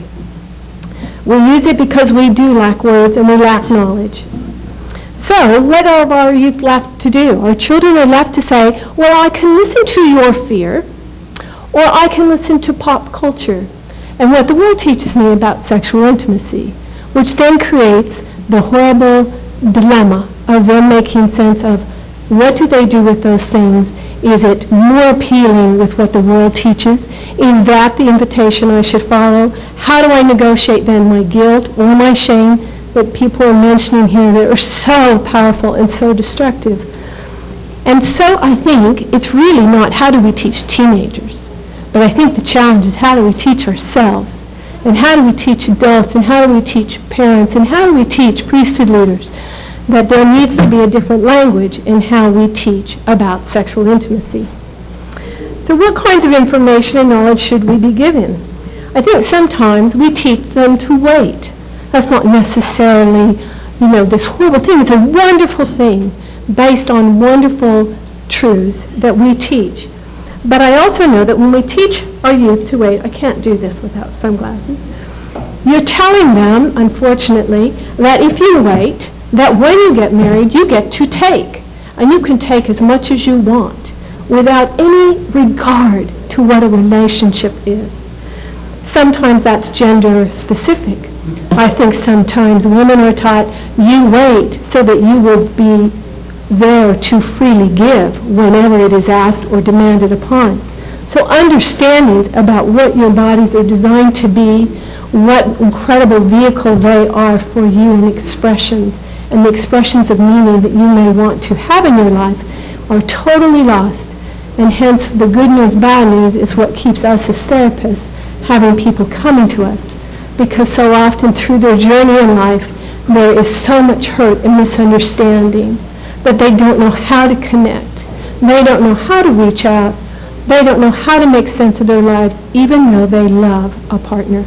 We use it because we do lack words and we lack knowledge. So what are our youth left to do? Our children are left to say, well, I can listen to your fear, or I can listen to pop culture and what the world teaches me about sexual intimacy, which then creates the horrible dilemma of them making sense of what do they do with those things? Is it more appealing with what the world teaches? Is that the invitation I should follow? How do I negotiate then my guilt or my shame that people are mentioning here that are so powerful and so destructive? And so I think it's really not how do we teach teenagers, but I think the challenge is how do we teach ourselves, and how do we teach adults, and how do we teach parents, and how do we teach priesthood leaders that there needs to be a different language in how we teach about sexual intimacy. So what kinds of information and knowledge should we be given? I think sometimes we teach them to wait. That's not necessarily, you know, this horrible thing. It's a wonderful thing based on wonderful truths that we teach. But I also know that when we teach our youth to wait, I can't do this without sunglasses, you're telling them, unfortunately, that if you wait, that when you get married, you get to take. And you can take as much as you want without any regard to what a relationship is. Sometimes that's gender specific. I think sometimes women are taught, you wait so that you will be there to freely give whenever it is asked or demanded upon. So understandings about what your bodies are designed to be, what incredible vehicle they are for you in expressions, and the expressions of meaning that you may want to have in your life are totally lost. And hence the good news, bad news is what keeps us as therapists having people coming to us. Because so often through their journey in life, there is so much hurt and misunderstanding that they don't know how to connect. They don't know how to reach out. They don't know how to make sense of their lives, even though they love a partner.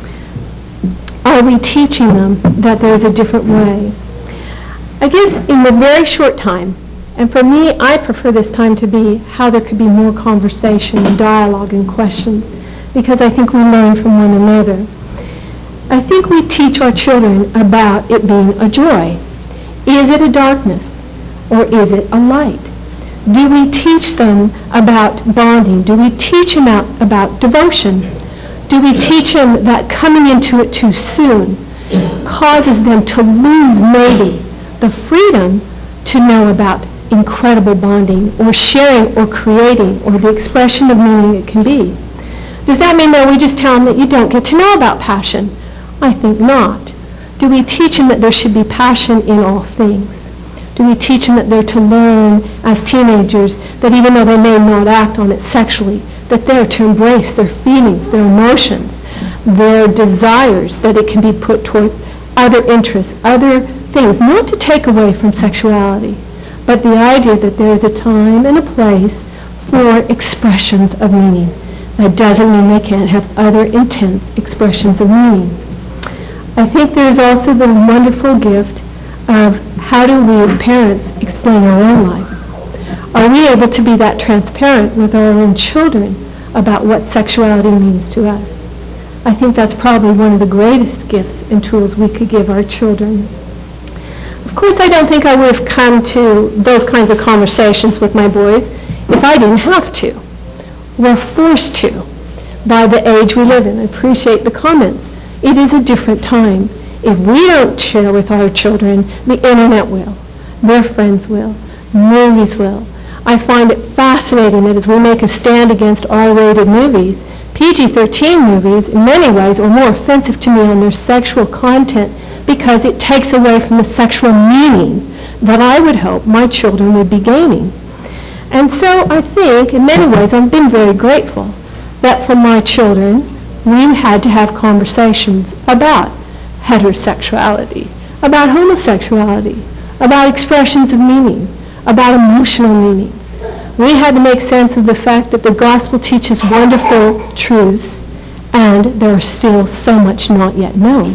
Are we teaching them that there is a different way? I guess in the very short time, and for me, I prefer this time to be how there could be more conversation and dialogue and questions, because I think we learn from one another. I think we teach our children about it being a joy. Is it a darkness, or is it a light? Do we teach them about bonding? Do we teach them about, about devotion? Do we teach them that coming into it too soon causes them to lose maybe the freedom to know about incredible bonding or sharing or creating or the expression of meaning it can be? Does that mean that we just tell them that you don't get to know about passion? I think not. Do we teach them that there should be passion in all things? Do we teach them that they're to learn as teenagers that even though they may not act on it sexually, that they're to embrace their feelings, their emotions, their desires, that it can be put toward other interests, other things, not to take away from sexuality, but the idea that there is a time and a place for expressions of meaning. That doesn't mean they can't have other intense expressions of meaning. I think there's also the wonderful gift of how do we as parents explain our own lives? Are we able to be that transparent with our own children about what sexuality means to us? I think that's probably one of the greatest gifts and tools we could give our children. Of course, I don't think I would have come to those kinds of conversations with my boys if I didn't have to. We're forced to by the age we live in. I appreciate the comments. It is a different time. If we don't share with our children, the internet will. Their friends will. Movies will. I find it fascinating that as we make a stand against R-rated movies, P G thirteen movies, in many ways, are more offensive to me on their sexual content because it takes away from the sexual meaning that I would hope my children would be gaining. And so I think, in many ways, I've been very grateful that for my children, we had to have conversations about heterosexuality, about homosexuality, about expressions of meaning, about emotional meanings. We had to make sense of the fact that the gospel teaches wonderful truths, and there's still so much not yet known.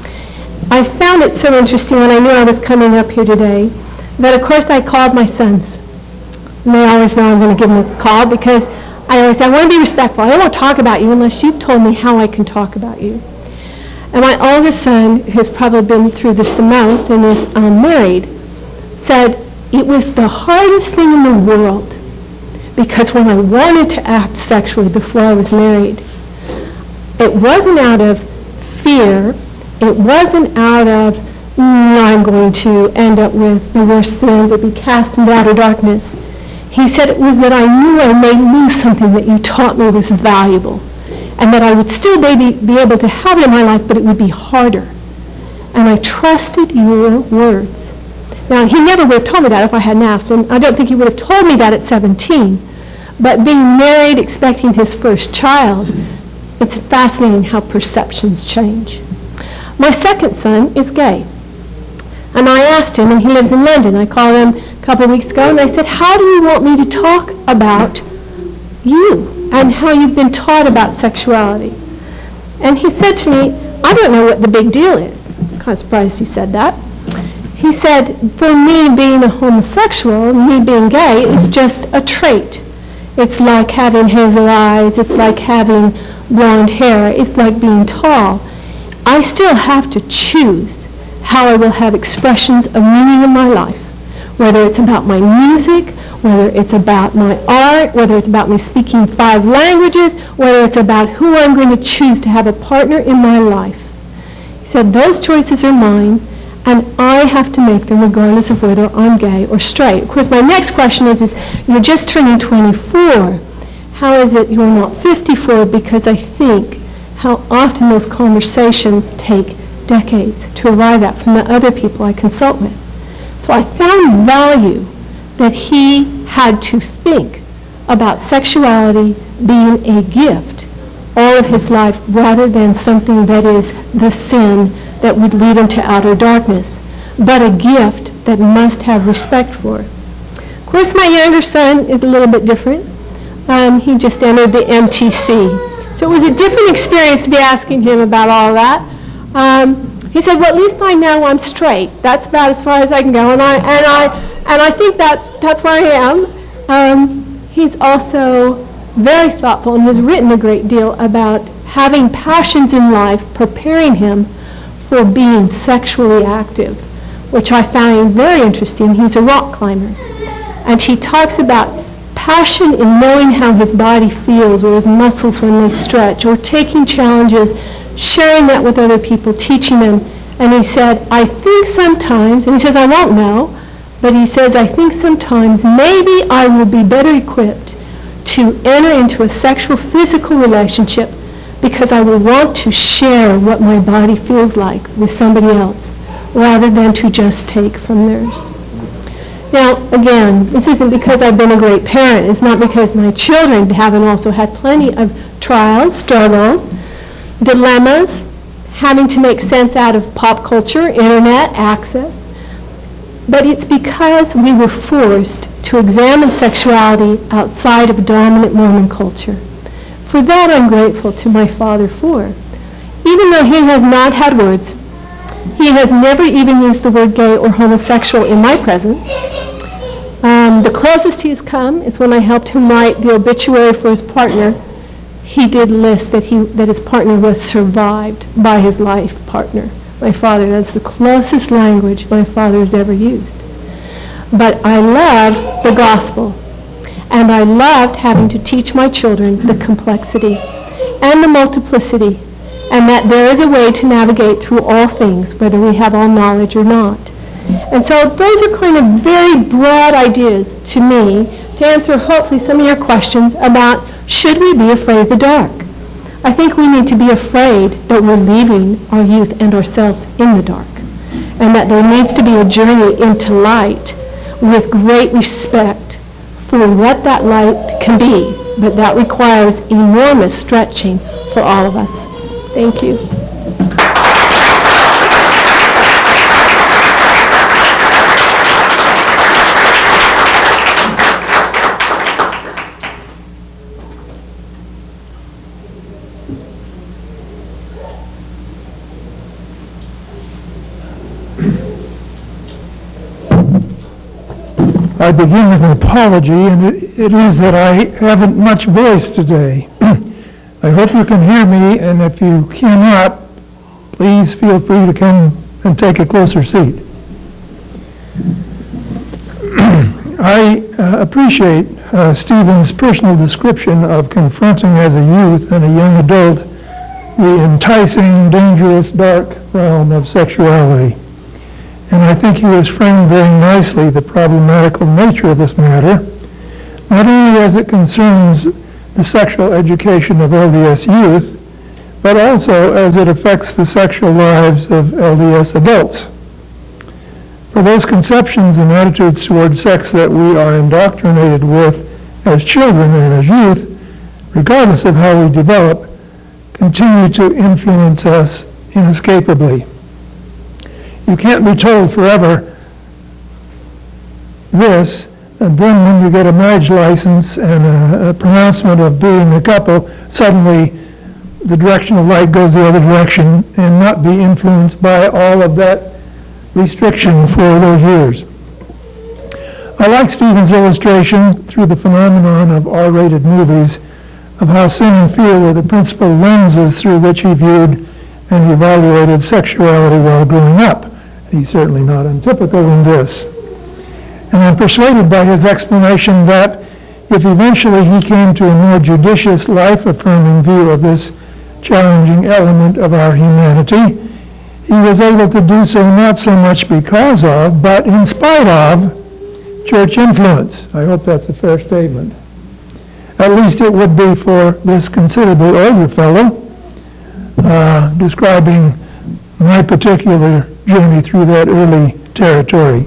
I found it so interesting when I knew I was coming up here today that, of course, I called my sons. And they always know I'm going to give them a call because I always say, I want to be respectful. I don't want to talk about you unless you've told me how I can talk about you. And my oldest son, who's probably been through this the most and is um, married, said, it was the hardest thing in the world because when I wanted to act sexually before I was married, it wasn't out of fear, it wasn't out of, mm, I'm going to end up with the worst sins or be cast into outer darkness. He said it was that I knew I may lose something that you taught me was valuable and that I would still maybe be able to have it in my life, but it would be harder. And I trusted your words. Now, he never would have told me that if I hadn't asked, and I don't think he would have told me that at seventeen. But being married, expecting his first child, it's fascinating how perceptions change. My second son is gay. And I asked him, and he lives in London. I called him a couple of weeks ago, and I said, how do you want me to talk about you and how you've been taught about sexuality? And he said to me, I don't know what the big deal is. I'm kind of surprised he said that. He said, for me being a homosexual, me being gay, is just a trait. It's like having hazel eyes. It's like having blonde hair. It's like being tall. I still have to choose how I will have expressions of meaning in my life, whether it's about my music, whether it's about my art, whether it's about me speaking five languages, whether it's about who I'm going to choose to have a partner in my life. He said, those choices are mine, and I have to make them regardless of whether I'm gay or straight. Of course, my next question is, is you're just turning twenty-four. How is it you're not fifty-four? Because I think how often those conversations take decades to arrive at from the other people I consult with. So I found value that he had to think about sexuality being a gift all of his life rather than something that is the sin that would lead him to outer darkness, but a gift that must have respect for. Of course, my younger son is a little bit different. Um, he just entered the M T C. So it was a different experience to be asking him about all that. Um, he said, well, at least I know I'm straight. That's about as far as I can go, and I, and I, and I think that's, that's where I am. Um, he's also very thoughtful and has written a great deal about having passions in life, preparing him for being sexually active, which I find very interesting. He's a rock climber. And he talks about passion in knowing how his body feels or his muscles when they stretch, or taking challenges, sharing that with other people, teaching them. And he said, I think sometimes, and he says, I won't know, but he says, I think sometimes maybe I will be better equipped to enter into a sexual, physical relationship because I will want to share what my body feels like with somebody else rather than to just take from theirs. Now, again, this isn't because I've been a great parent. It's not because my children haven't also had plenty of trials, struggles, dilemmas, having to make sense out of pop culture, internet, access. But it's because we were forced to examine sexuality outside of dominant Mormon culture. For that, I'm grateful to my father for. Even though he has not had words, he has never even used the word gay or homosexual in my presence. Um, the closest he's come is when I helped him write the obituary for his partner. He did list that, he, that his partner was survived by his life partner. My father, that's the closest language my father has ever used. But I love the gospel. And I loved having to teach my children the complexity and the multiplicity, and that there is a way to navigate through all things, whether we have all knowledge or not. And so those are kind of very broad ideas to me to answer hopefully some of your questions about should we be afraid of the dark. I think we need to be afraid that we're leaving our youth and ourselves in the dark, and that there needs to be a journey into light with great respect for what that light can be, but that requires enormous stretching for all of us. Thank you. I begin with an apology, and it, it is that I haven't much voice today. I hope you can hear me, and if you cannot, please feel free to come and take a closer seat. I uh, appreciate uh, Stephen's personal description of confronting as a youth and a young adult the enticing, dangerous, dark realm of sexuality. And I think he has framed very nicely the problematical nature of this matter, not only as it concerns the sexual education of L D S youth, but also as it affects the sexual lives of L D S adults. For those conceptions and attitudes towards sex that we are indoctrinated with as children and as youth, regardless of how we develop, continue to influence us inescapably. You can't be told forever this, and then when you get a marriage license and a, a pronouncement of being a couple, suddenly the direction of light goes the other direction and not be influenced by all of that restriction for those years. I like Stephen's illustration through the phenomenon of R-rated movies of how sin and fear were the principal lenses through which he viewed and evaluated sexuality while growing up. He's certainly not untypical in this. And I'm persuaded by his explanation that if eventually he came to a more judicious, life-affirming view of this challenging element of our humanity, he was able to do so not so much because of, but in spite of, church influence. I hope that's a fair statement. At least it would be for this considerably older fellow, uh, describing my particular journey through that early territory.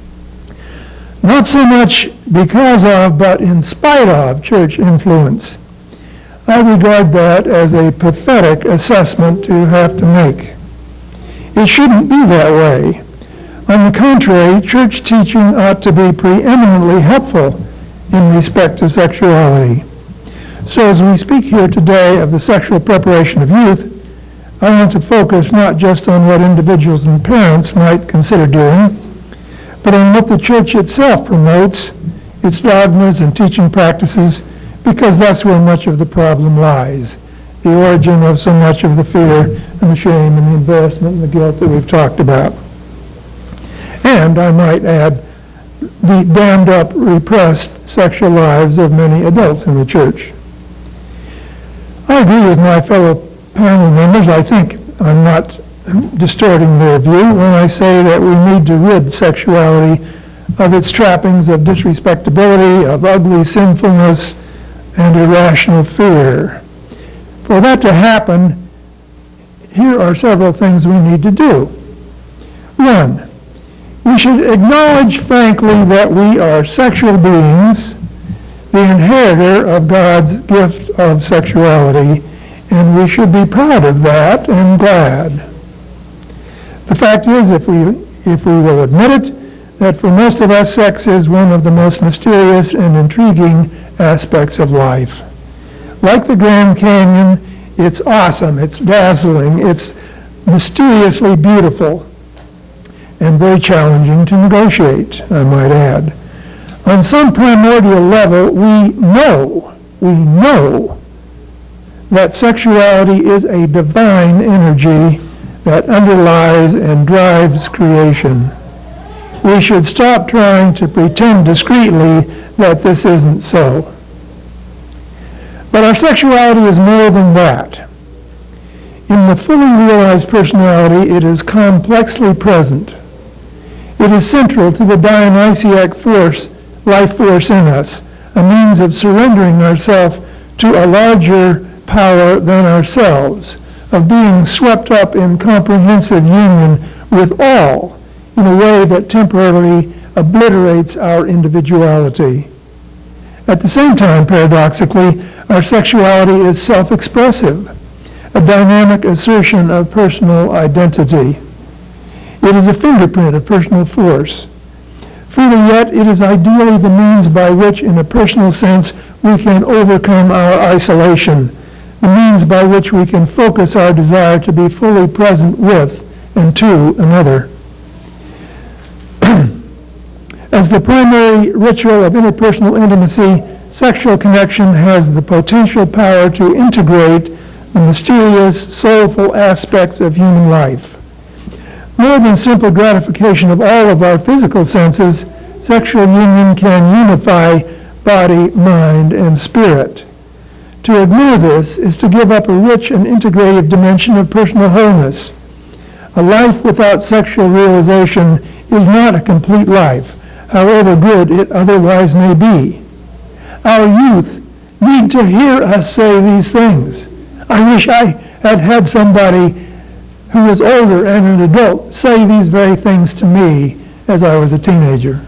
Not so much because of, but in spite of church influence. I regard that as a pathetic assessment to have to make. It shouldn't be that way. On the contrary, church teaching ought to be preeminently helpful in respect to sexuality. So as we speak here today of the sexual preparation of youth, I want to focus not just on what individuals and parents might consider doing, but on what the church itself promotes, its dogmas and teaching practices, because that's where much of the problem lies, the origin of so much of the fear and the shame and the embarrassment and the guilt that we've talked about. And, I might add, the dammed up, repressed sexual lives of many adults in the church. I agree with my fellow panel members. I think I'm not distorting their view when I say that we need to rid sexuality of its trappings of disrespectability, of ugly sinfulness, and irrational fear. For that to happen, here are several things we need to do. One, we should acknowledge frankly that we are sexual beings, the inheritor of God's gift of sexuality, and we should be proud of that and glad. The fact is, if we, if we will admit it, that for most of us, sex is one of the most mysterious and intriguing aspects of life. Like the Grand Canyon, it's awesome, it's dazzling, it's mysteriously beautiful, and very challenging to negotiate, I might add. On some primordial level, we know, we know that sexuality is a divine energy that underlies and drives creation. We should stop trying to pretend discreetly that this isn't so. But our sexuality is more than that. In the fully realized personality, it is complexly present. It is central to the Dionysiac force, life force in us, a means of surrendering ourselves to a larger power than ourselves, of being swept up in comprehensive union with all in a way that temporarily obliterates our individuality. At the same time, paradoxically, our sexuality is self-expressive, a dynamic assertion of personal identity. It is a fingerprint of personal force. Further yet, it is ideally the means by which, in a personal sense, we can overcome our isolation, the means by which we can focus our desire to be fully present with and to another. As the primary ritual of interpersonal intimacy, sexual connection has the potential power to integrate the mysterious, soulful aspects of human life. More than simple gratification of all of our physical senses, sexual union can unify body, mind, and spirit. To ignore this is to give up a rich and integrative dimension of personal wholeness. A life without sexual realization is not a complete life, however good it otherwise may be. Our youth need to hear us say these things. I wish I had had somebody who was older and an adult say these very things to me as I was a teenager.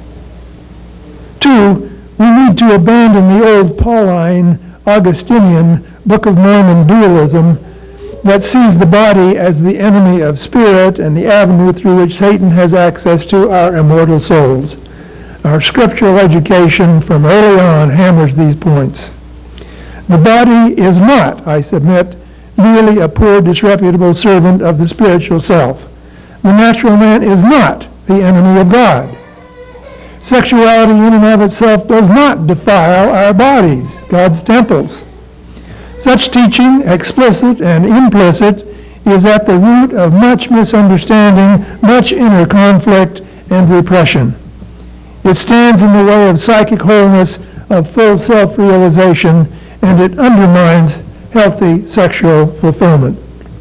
Two, we need to abandon the old Pauline, Augustinian, Book of Mormon dualism that sees the body as the enemy of spirit and the avenue through which Satan has access to our immortal souls. Our scriptural education from early on hammers these points. The body is not, I submit, merely a poor, disreputable servant of the spiritual self. The natural man is not the enemy of God. Sexuality in and of itself does not defile our bodies, God's temples. Such teaching, explicit and implicit, is at the root of much misunderstanding, much inner conflict, and repression. It stands in the way of psychic wholeness, of full self-realization, and it undermines healthy sexual fulfillment.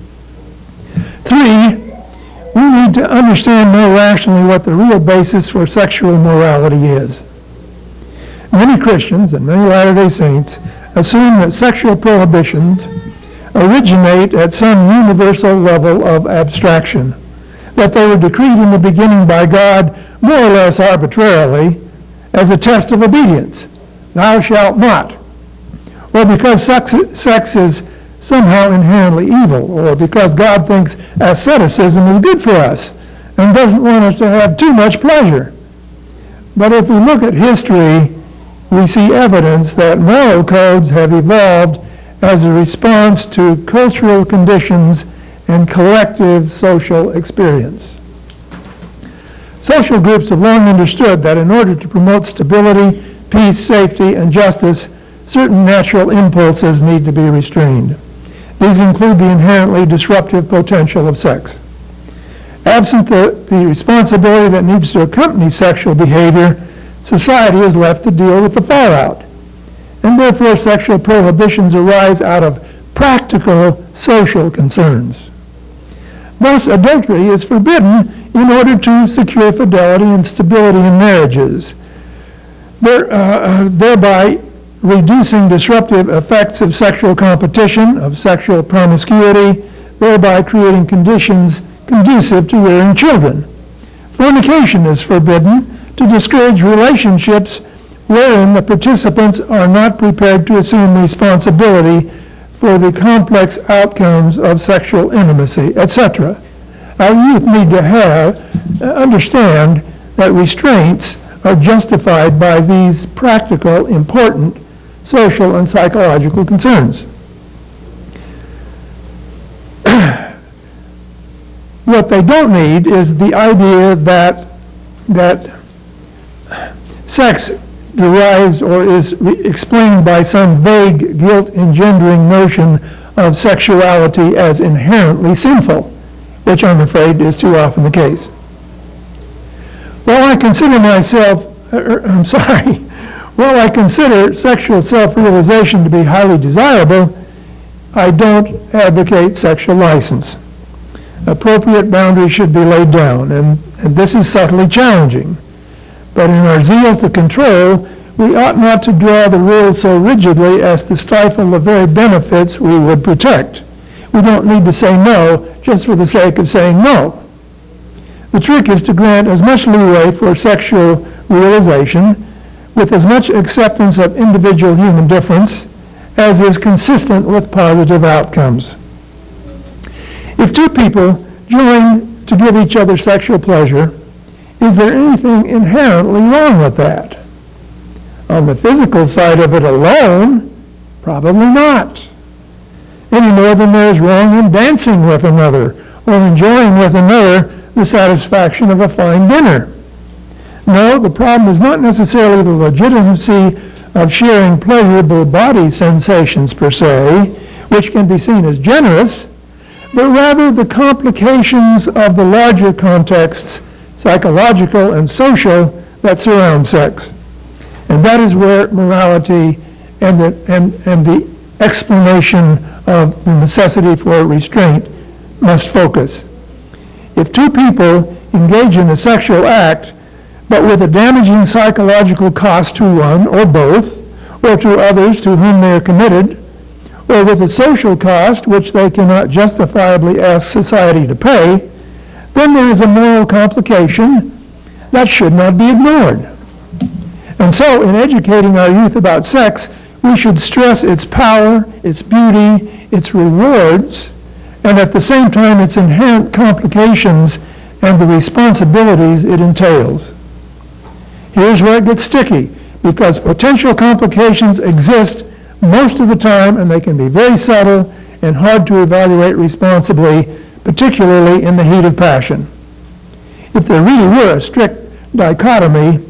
Three, we need to understand more rationally what the real basis for sexual morality is. Many Christians and many Latter-day Saints assume that sexual prohibitions originate at some universal level of abstraction, that they were decreed in the beginning by God more or less arbitrarily as a test of obedience. Thou shalt not. Or because sex, sex is somehow inherently evil, or because God thinks asceticism is good for us and doesn't want us to have too much pleasure. But if we look at history, we see evidence that moral codes have evolved as a response to cultural conditions and collective social experience. Social groups have long understood that in order to promote stability, peace, safety, and justice, certain natural impulses need to be restrained. These include the inherently disruptive potential of sex. Absent the, the responsibility that needs to accompany sexual behavior, society is left to deal with the fallout. And therefore, sexual prohibitions arise out of practical social concerns. Thus, adultery is forbidden in order to secure fidelity and stability in marriages, there, uh, thereby reducing disruptive effects of sexual competition, of sexual promiscuity, thereby creating conditions conducive to rearing children. Fornication is forbidden to discourage relationships wherein the participants are not prepared to assume responsibility for the complex outcomes of sexual intimacy, et cetera. Our youth need to have, uh, understand that restraints are justified by these practical, important social and psychological concerns. What they don't need is the idea that that sex derives or is re- explained by some vague guilt-engendering notion of sexuality as inherently sinful, which I'm afraid is too often the case. While I consider myself, er, I'm sorry, while I consider sexual self-realization to be highly desirable, I don't advocate sexual license. appropriate boundaries should be laid down, and, and this is subtly challenging. But in our zeal to control, we ought not to draw the rules so rigidly as to stifle the very benefits we would protect. We don't need to say no just for the sake of saying no. The trick is to grant as much leeway for sexual realization with as much acceptance of individual human difference as is consistent with positive outcomes. If two people join to give each other sexual pleasure, is there anything inherently wrong with that? On the physical side of it alone, probably not. Any more than there is wrong in dancing with another or enjoying with another the satisfaction of a fine dinner. No, the problem is not necessarily the legitimacy of sharing pleasurable body sensations per se, which can be seen as generous, but rather the complications of the larger contexts, psychological and social, that surround sex. And that is where morality and the, and, and the explanation of the necessity for restraint must focus. If two people engage in a sexual act, but with a damaging psychological cost to one or both, or to others to whom they are committed, or with a social cost which they cannot justifiably ask society to pay, then there is a moral complication that should not be ignored. And so, in educating our youth about sex, we should stress its power, its beauty, its rewards, and at the same time its inherent complications and the responsibilities it entails. Here's where it gets sticky, because potential complications exist most of the time, and they can be very subtle and hard to evaluate responsibly, particularly in the heat of passion. If there really were a strict dichotomy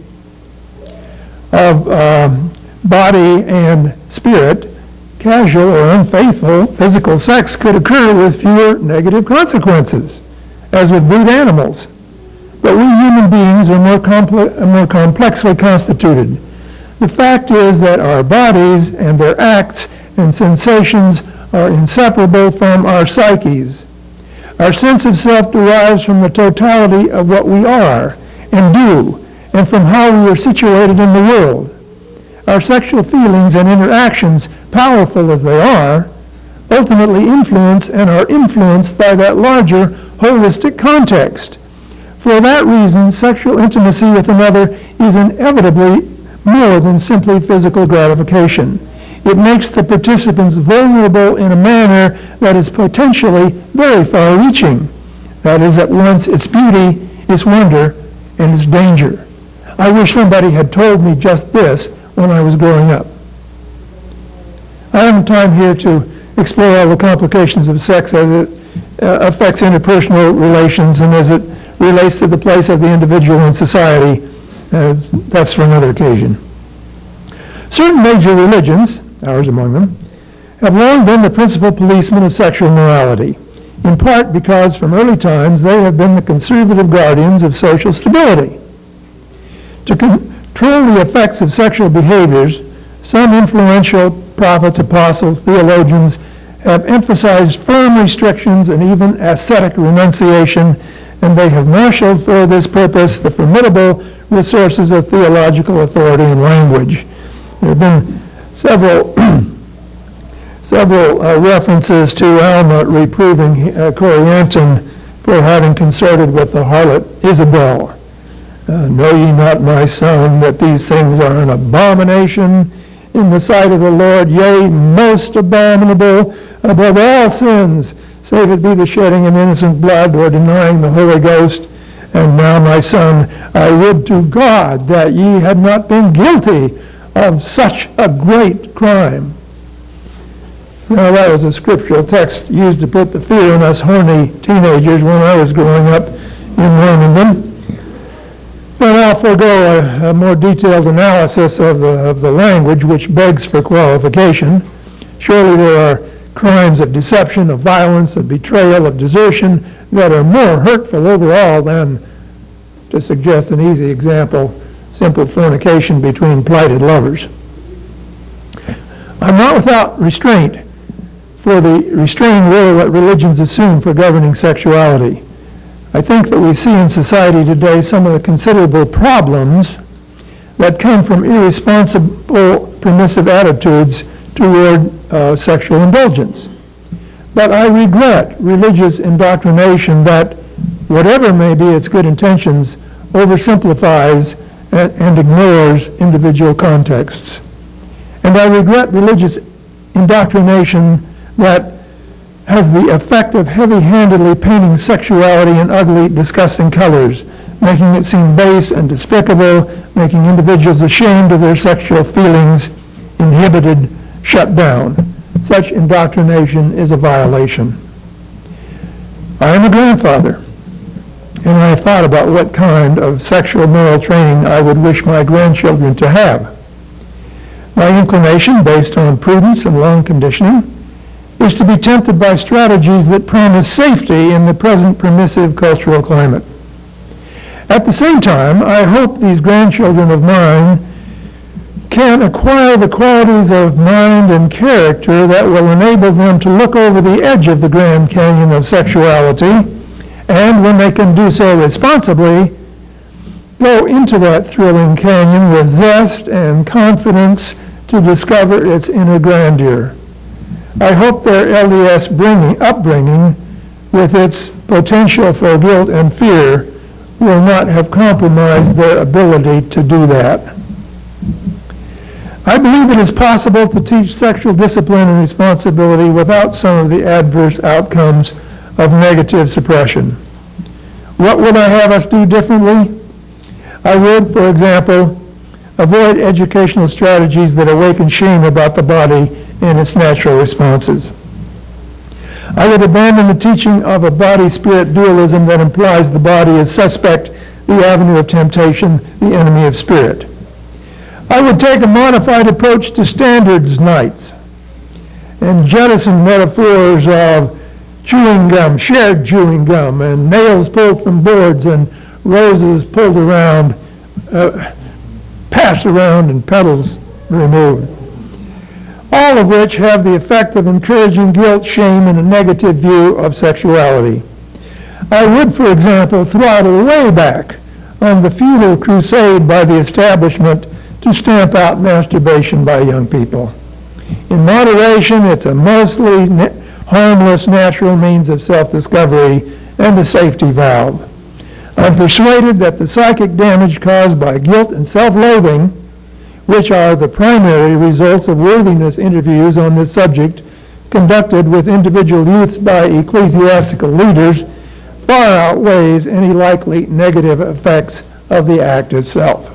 of um, body and spirit, casual or unfaithful physical sex could occur with fewer negative consequences, as with brute animals. But we human beings are more, comple- more complexly constituted. The fact is that our bodies and their acts and sensations are inseparable from our psyches. Our sense of self derives from the totality of what we are and do, and from how we are situated in the world. Our sexual feelings and interactions, powerful as they are, ultimately influence and are influenced by that larger, holistic context. For that reason, sexual intimacy with another is inevitably more than simply physical gratification. It makes the participants vulnerable in a manner that is potentially very far-reaching. That is at once its beauty, its wonder, and its danger. I wish somebody had told me just this when I was growing up. I haven't time here to explore all the complications of sex as it uh, affects interpersonal relations and as it relates to the place of the individual in society. Uh, that's for another occasion. Certain major religions, ours among them, have long been the principal policemen of sexual morality, in part because from early times they have been the conservative guardians of social stability. To control the effects of sexual behaviors, some influential prophets, apostles, theologians have emphasized firm restrictions and even ascetic renunciation, and they have marshaled for this purpose the formidable resources of theological authority and language. There have been several several uh, references to Alma reproving uh, Corianton for having consorted with the harlot Isabel. Uh, know ye not, my son, that these things are an abomination in the sight of the Lord, yea, most abominable above all sins, save it be the shedding of innocent blood or denying the Holy Ghost. And now, my son, I would to God that ye had not been guilty of such a great crime. Now, that was a scriptural text used to put the fear in us horny teenagers when I was growing up in Wilmington. But I'll forego a, a more detailed analysis of the, of the language, which begs for qualification. Surely there are crimes of deception, of violence, of betrayal, of desertion that are more hurtful overall than, to suggest an easy example, simple fornication between plighted lovers. I'm not without restraint. for the restraining role that religions assume for governing sexuality. I think that we see in society today some of the considerable problems that come from irresponsible, permissive attitudes toward uh, sexual indulgence. But I regret religious indoctrination that, whatever may be its good intentions, oversimplifies and, and ignores individual contexts. And I regret religious indoctrination that has the effect of heavy-handedly painting sexuality in ugly, disgusting colors, making it seem base and despicable, making individuals ashamed of their sexual feelings, inhibited, shut down. Such indoctrination is a violation. I am a grandfather, and I have thought about what kind of sexual moral training I would wish my grandchildren to have. My inclination, based on prudence and long conditioning, is to be tempted by strategies that promise safety in the present permissive cultural climate. At the same time, I hope these grandchildren of mine can acquire the qualities of mind and character that will enable them to look over the edge of the Grand Canyon of sexuality, and when they can do so responsibly, go into that thrilling canyon with zest and confidence to discover its inner grandeur. I hope their L D S bringing, upbringing, with its potential for guilt and fear, will not have compromised their ability to do that. I believe it is possible to teach sexual discipline and responsibility without some of the adverse outcomes of negative suppression. What would I have us do differently? I would, for example, avoid educational strategies that awaken shame about the body and its natural responses. I would abandon the teaching of a body-spirit dualism that implies the body is suspect, the avenue of temptation, the enemy of spirit. I would take a modified approach to standards nights and jettison metaphors of chewing gum, shared chewing gum, and nails pulled from boards and roses pulled around, uh, passed around and petals removed, all of which have the effect of encouraging guilt, shame, and a negative view of sexuality. I would, for example, throttle way back on the futile crusade by the establishment to stamp out masturbation by young people. In moderation, it's a mostly na- harmless, natural means of self-discovery and a safety valve. I'm persuaded that the psychic damage caused by guilt and self-loathing, which are the primary results of worthiness interviews on this subject conducted with individual youths by ecclesiastical leaders, far outweighs any likely negative effects of the act itself.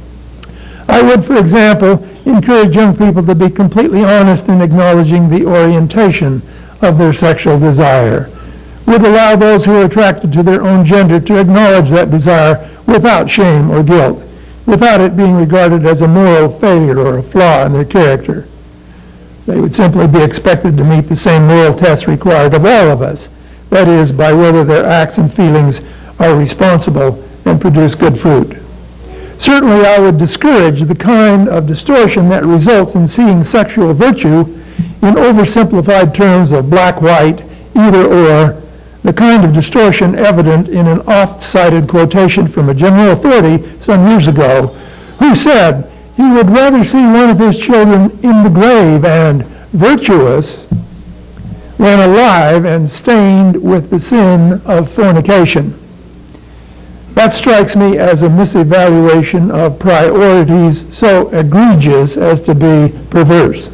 I would, for example, encourage young people to be completely honest in acknowledging the orientation of their sexual desire, would allow those who are attracted to their own gender to acknowledge that desire without shame or guilt, without it being regarded as a moral failure or a flaw in their character. They would simply be expected to meet the same moral tests required of all of us, that is, by whether their acts and feelings are responsible and produce good fruit. Certainly, I would discourage the kind of distortion that results in seeing sexual virtue in oversimplified terms of black-white, either or, the kind of distortion evident in an oft-cited quotation from a general authority some years ago, who said he would rather see one of his children in the grave and virtuous than alive and stained with the sin of fornication. That strikes me as a misevaluation of priorities so egregious as to be perverse.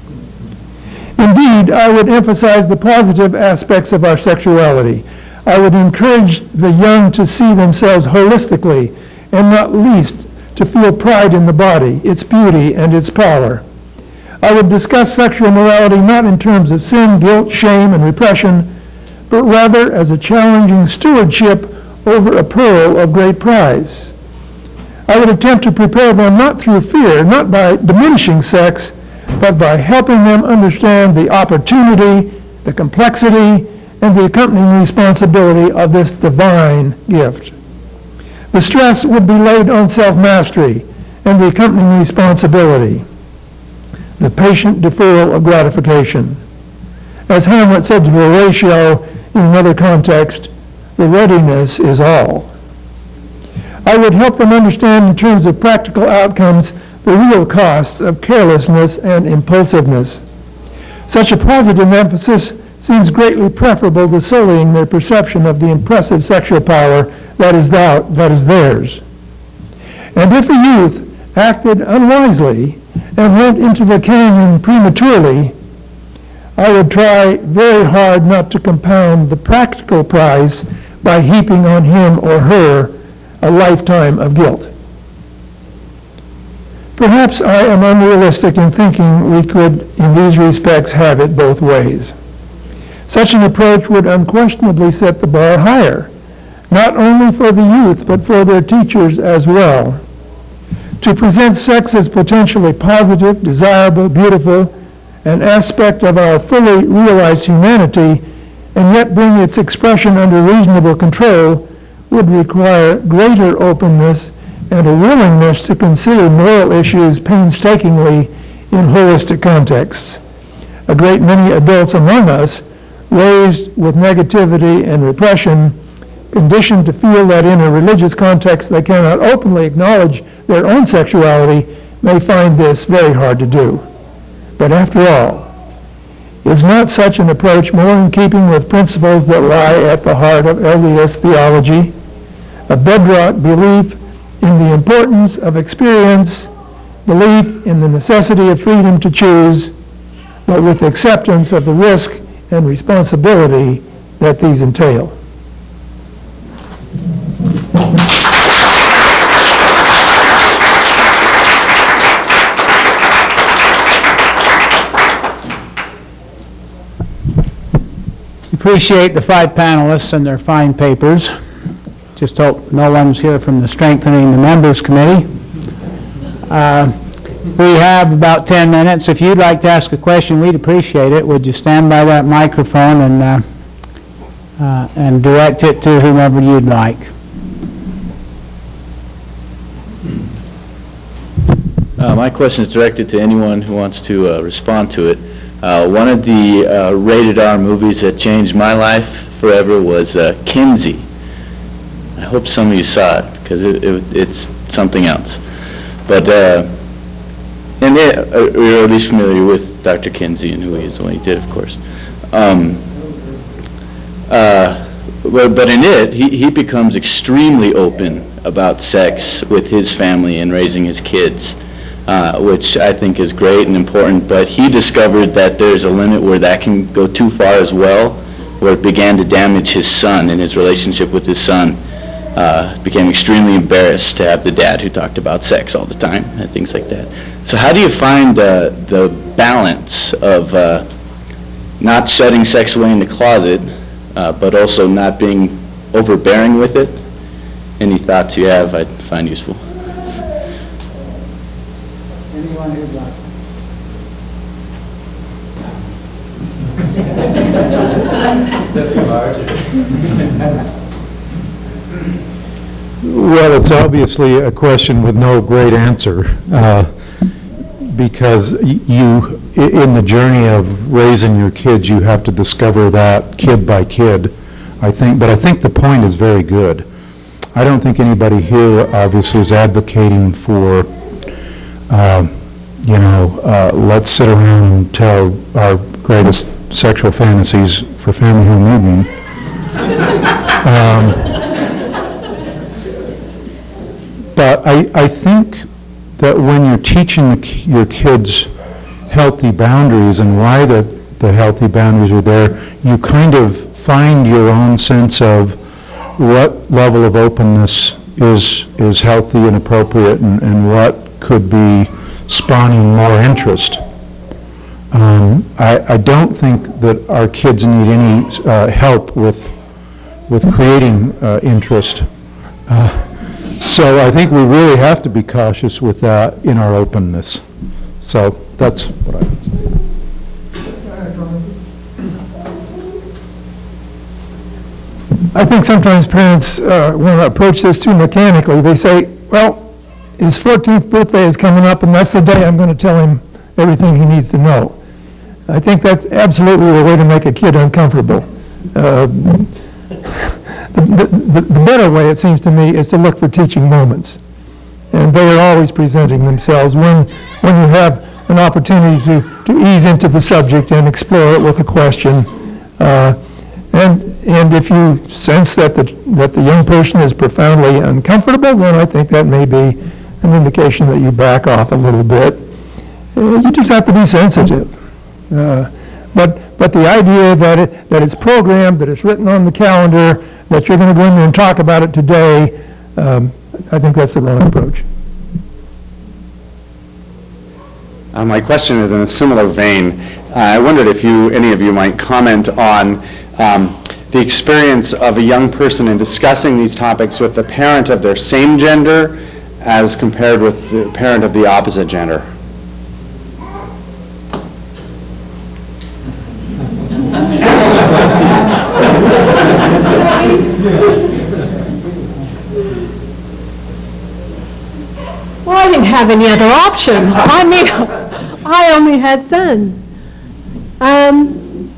Indeed, I would emphasize the positive aspects of our sexuality. I would encourage the young to see themselves holistically, and not least to feel pride in the body, its beauty, and its power. I would discuss sexual morality not in terms of sin, guilt, shame, and repression, but rather as a challenging stewardship over a pearl of great price. I would attempt to prepare them not through fear, not by diminishing sex, but by helping them understand the opportunity, the complexity, and the accompanying responsibility of this divine gift. The stress would be laid on self-mastery and the accompanying responsibility, the patient deferral of gratification. As Hamlet said to Horatio in another context, the readiness is all. I would help them understand in terms of practical outcomes the real costs of carelessness and impulsiveness. Such a positive emphasis seems greatly preferable to sullying their perception of the impressive sexual power that is, thou, that is theirs. And if the youth acted unwisely and went into the canyon prematurely, I would try very hard not to compound the practical price by heaping on him or her a lifetime of guilt. Perhaps I am unrealistic in thinking we could, in these respects, have it both ways. Such an approach would unquestionably set the bar higher, not only for the youth, but for their teachers as well. To present sex as potentially positive, desirable, beautiful, an aspect of our fully realized humanity, and yet bring its expression under reasonable control, would require greater openness and a willingness to consider moral issues painstakingly in holistic contexts. A great many adults among us, raised with negativity and repression, conditioned to feel that in a religious context they cannot openly acknowledge their own sexuality, may find this very hard to do. But after all, is not such an approach more in keeping with principles that lie at the heart of L D S theology? A bedrock belief in the importance of experience, belief in the necessity of freedom to choose, but with acceptance of the risk and responsibility that these entail. Appreciate the five panelists and their fine papers. Just hope no one's here from the Strengthening the Members Committee. Uh, we have about ten minutes. If you'd like to ask a question, we'd appreciate it. Would you stand by that microphone and, uh, uh, and direct it to whomever you'd like? Uh, my question is directed to anyone who wants to uh, respond to it. Uh, one of the uh, rated R movies that changed my life forever was uh, Kinsey. I hope some of you saw it, because it, it, it's something else. But, uh, and it, uh, we're at least familiar with Doctor Kinsey and who he is and what he did, of course. Um, uh, but, but in it, he, he becomes extremely open about sex with his family and raising his kids. Uh, which I think is great and important, but he discovered that there's a limit where that can go too far as well, where it began to damage his son and his relationship with his son. Uh, became extremely embarrassed to have the dad who talked about sex all the time and things like that. So how do you find uh, the balance of uh, not shutting sex away in the closet, uh, but also not being overbearing with it? Any thoughts you have I'd find useful. Anyone who'd like. That's too large. Well, it's obviously a question with no great answer, uh, because y- you, i- in the journey of raising your kids, you have to discover that kid by kid, I think. But I think the point is very good. I don't think anybody here obviously is advocating for Uh, you know, uh, let's sit around and tell our greatest sexual fantasies for family home evening. Um, but I, I think that when you're teaching the, ki- your kids healthy boundaries and why the, the healthy boundaries are there, you kind of find your own sense of what level of openness is, is healthy and appropriate, and, and what could be spawning more interest. Um, I, I don't think that our kids need any uh, help with with creating uh, interest. Uh, so I think we really have to be cautious with that in our openness. So that's what I would say. I think sometimes parents uh, want to approach this too mechanically. They say, well, his fourteenth birthday is coming up, and that's the day I'm going to tell him everything he needs to know. I think that's absolutely the way to make a kid uncomfortable. Uh, the, the, the better way, it seems to me, is to look for teaching moments. And they are always presenting themselves when, when you have an opportunity to, to ease into the subject and explore it with a question. Uh, and, and if you sense that the, that the young person is profoundly uncomfortable, then I think that may be an indication that you back off a little bit. Uh, you just have to be sensitive. Uh, but, but the idea that, it, that it's programmed, that it's written on the calendar, that you're going to go in there and talk about it today, um, I think that's the wrong approach. Uh, my question is in a similar vein. Uh, I wondered if you, any of you might comment on um, the experience of a young person in discussing these topics with the parent of their same gender as compared with the parent of the opposite gender. Well, I didn't have any other option. I mean, I only had sons. Um,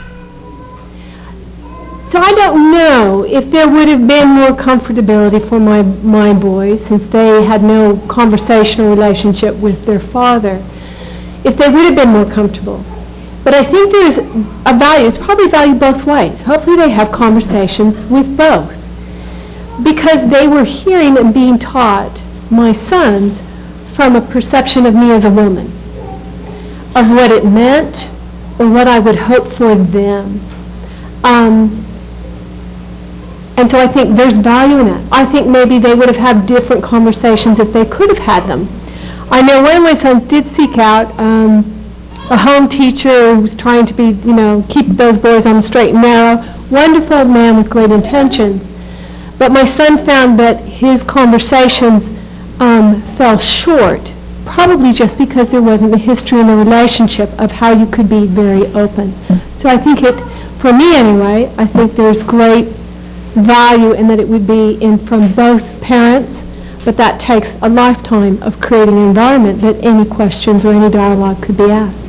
so I don't know if there would have been more comfortability for my, my boys, since they had no conversational relationship with their father, if they would have been more comfortable. But I think there's a value, it's probably value both ways. Hopefully they have conversations with both, because they were hearing and being taught, my sons, from a perception of me as a woman, of what it meant or what I would hope for them. Um, and so I think there's value in that. I think maybe they would have had different conversations if they could have had them. I know one of my sons did seek out um, a home teacher who was trying to be, you know, keep those boys on the straight and narrow. Wonderful man with great intentions. But my son found that his conversations um, fell short, probably just because there wasn't the history and the relationship of how you could be very open. So I think it, for me anyway, I think there's great value in that it would be in from both parents, but that takes a lifetime of creating an environment that any questions or any dialogue could be asked.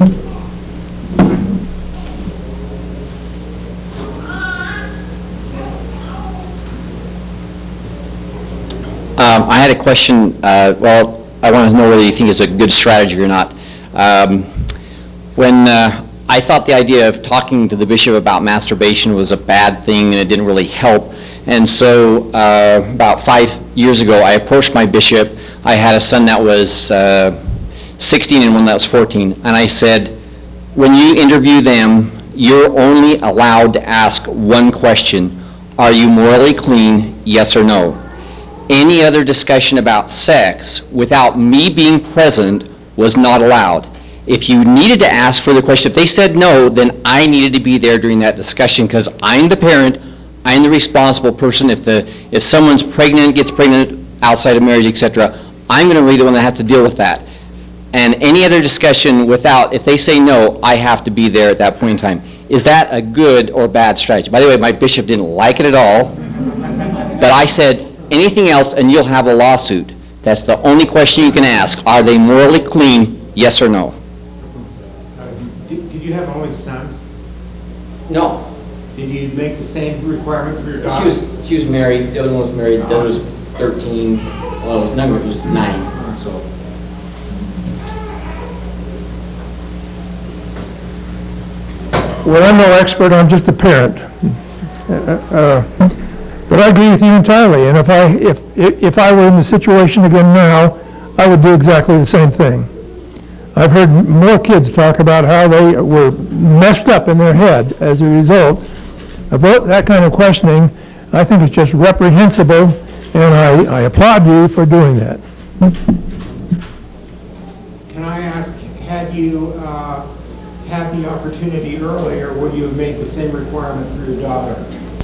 Um, I had a question, uh, well, I want to know whether you think it's a good strategy or not. Um, when uh, I thought the idea of talking to the bishop about masturbation was a bad thing and it didn't really help, and so uh, about five years ago I approached my bishop. I had a son that was uh, sixteen and one that was fourteen, and I said, when you interview them, you're only allowed to ask one question: are you morally clean, yes or no? Any other discussion about sex without me being present was not allowed. If you needed to ask further questions, if they said no, then I needed to be there during that discussion, because I'm the parent, I'm the responsible person. If the if someone's pregnant, gets pregnant outside of marriage, et cetera, I'm going to be the one that has to deal with that. And any other discussion without, if they say no, I have to be there at that point in time. Is that a good or bad strategy? By the way, my bishop didn't like it at all, but I said, anything else and you'll have a lawsuit. That's the only question you can ask. Are they morally clean, yes or no? Uh, did, did you have only sons? No. Did you make the same requirement for your daughter? She was, she was married, the other one was married, the other was thirteen, well, it was younger, it was nine, so. Well, I'm no expert, I'm just a parent. Uh, uh, But I agree with you entirely, and if I, if, if I were in the situation again now, I would do exactly the same thing. I've heard more kids talk about how they were messed up in their head as a result of that kind of questioning. I think it's just reprehensible, and I, I applaud you for doing that. Can I ask, had you uh, had the opportunity earlier, would you have made the same requirement for your daughter?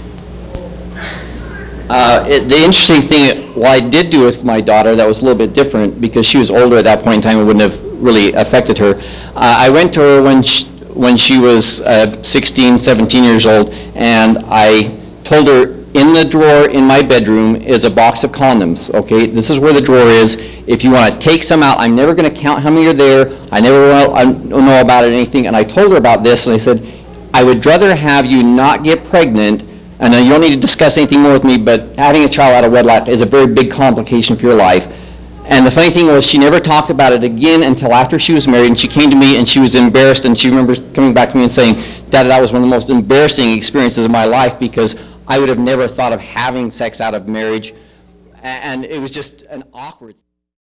Uh, it, the interesting thing, well, I did do with my daughter, that was a little bit different because she was older at that point in time. It wouldn't have really affected her. Uh, I went to her when she, when she was uh, sixteen, seventeen years old, and I told her, in the drawer in my bedroom is a box of condoms, okay? This is where the drawer is. If you want to take some out, I'm never going to count how many are there. I never well, I don't know about it or anything, and I told her about this, and I said, I would rather have you not get pregnant, and you don't need to discuss anything more with me, but having a child out of wedlock is a very big complication for your life. And the funny thing was, she never talked about it again until after she was married, and she came to me and she was embarrassed, and she remembers coming back to me and saying, Dad, that was one of the most embarrassing experiences of my life because I would have never thought of having sex out of marriage, and it was just an awkward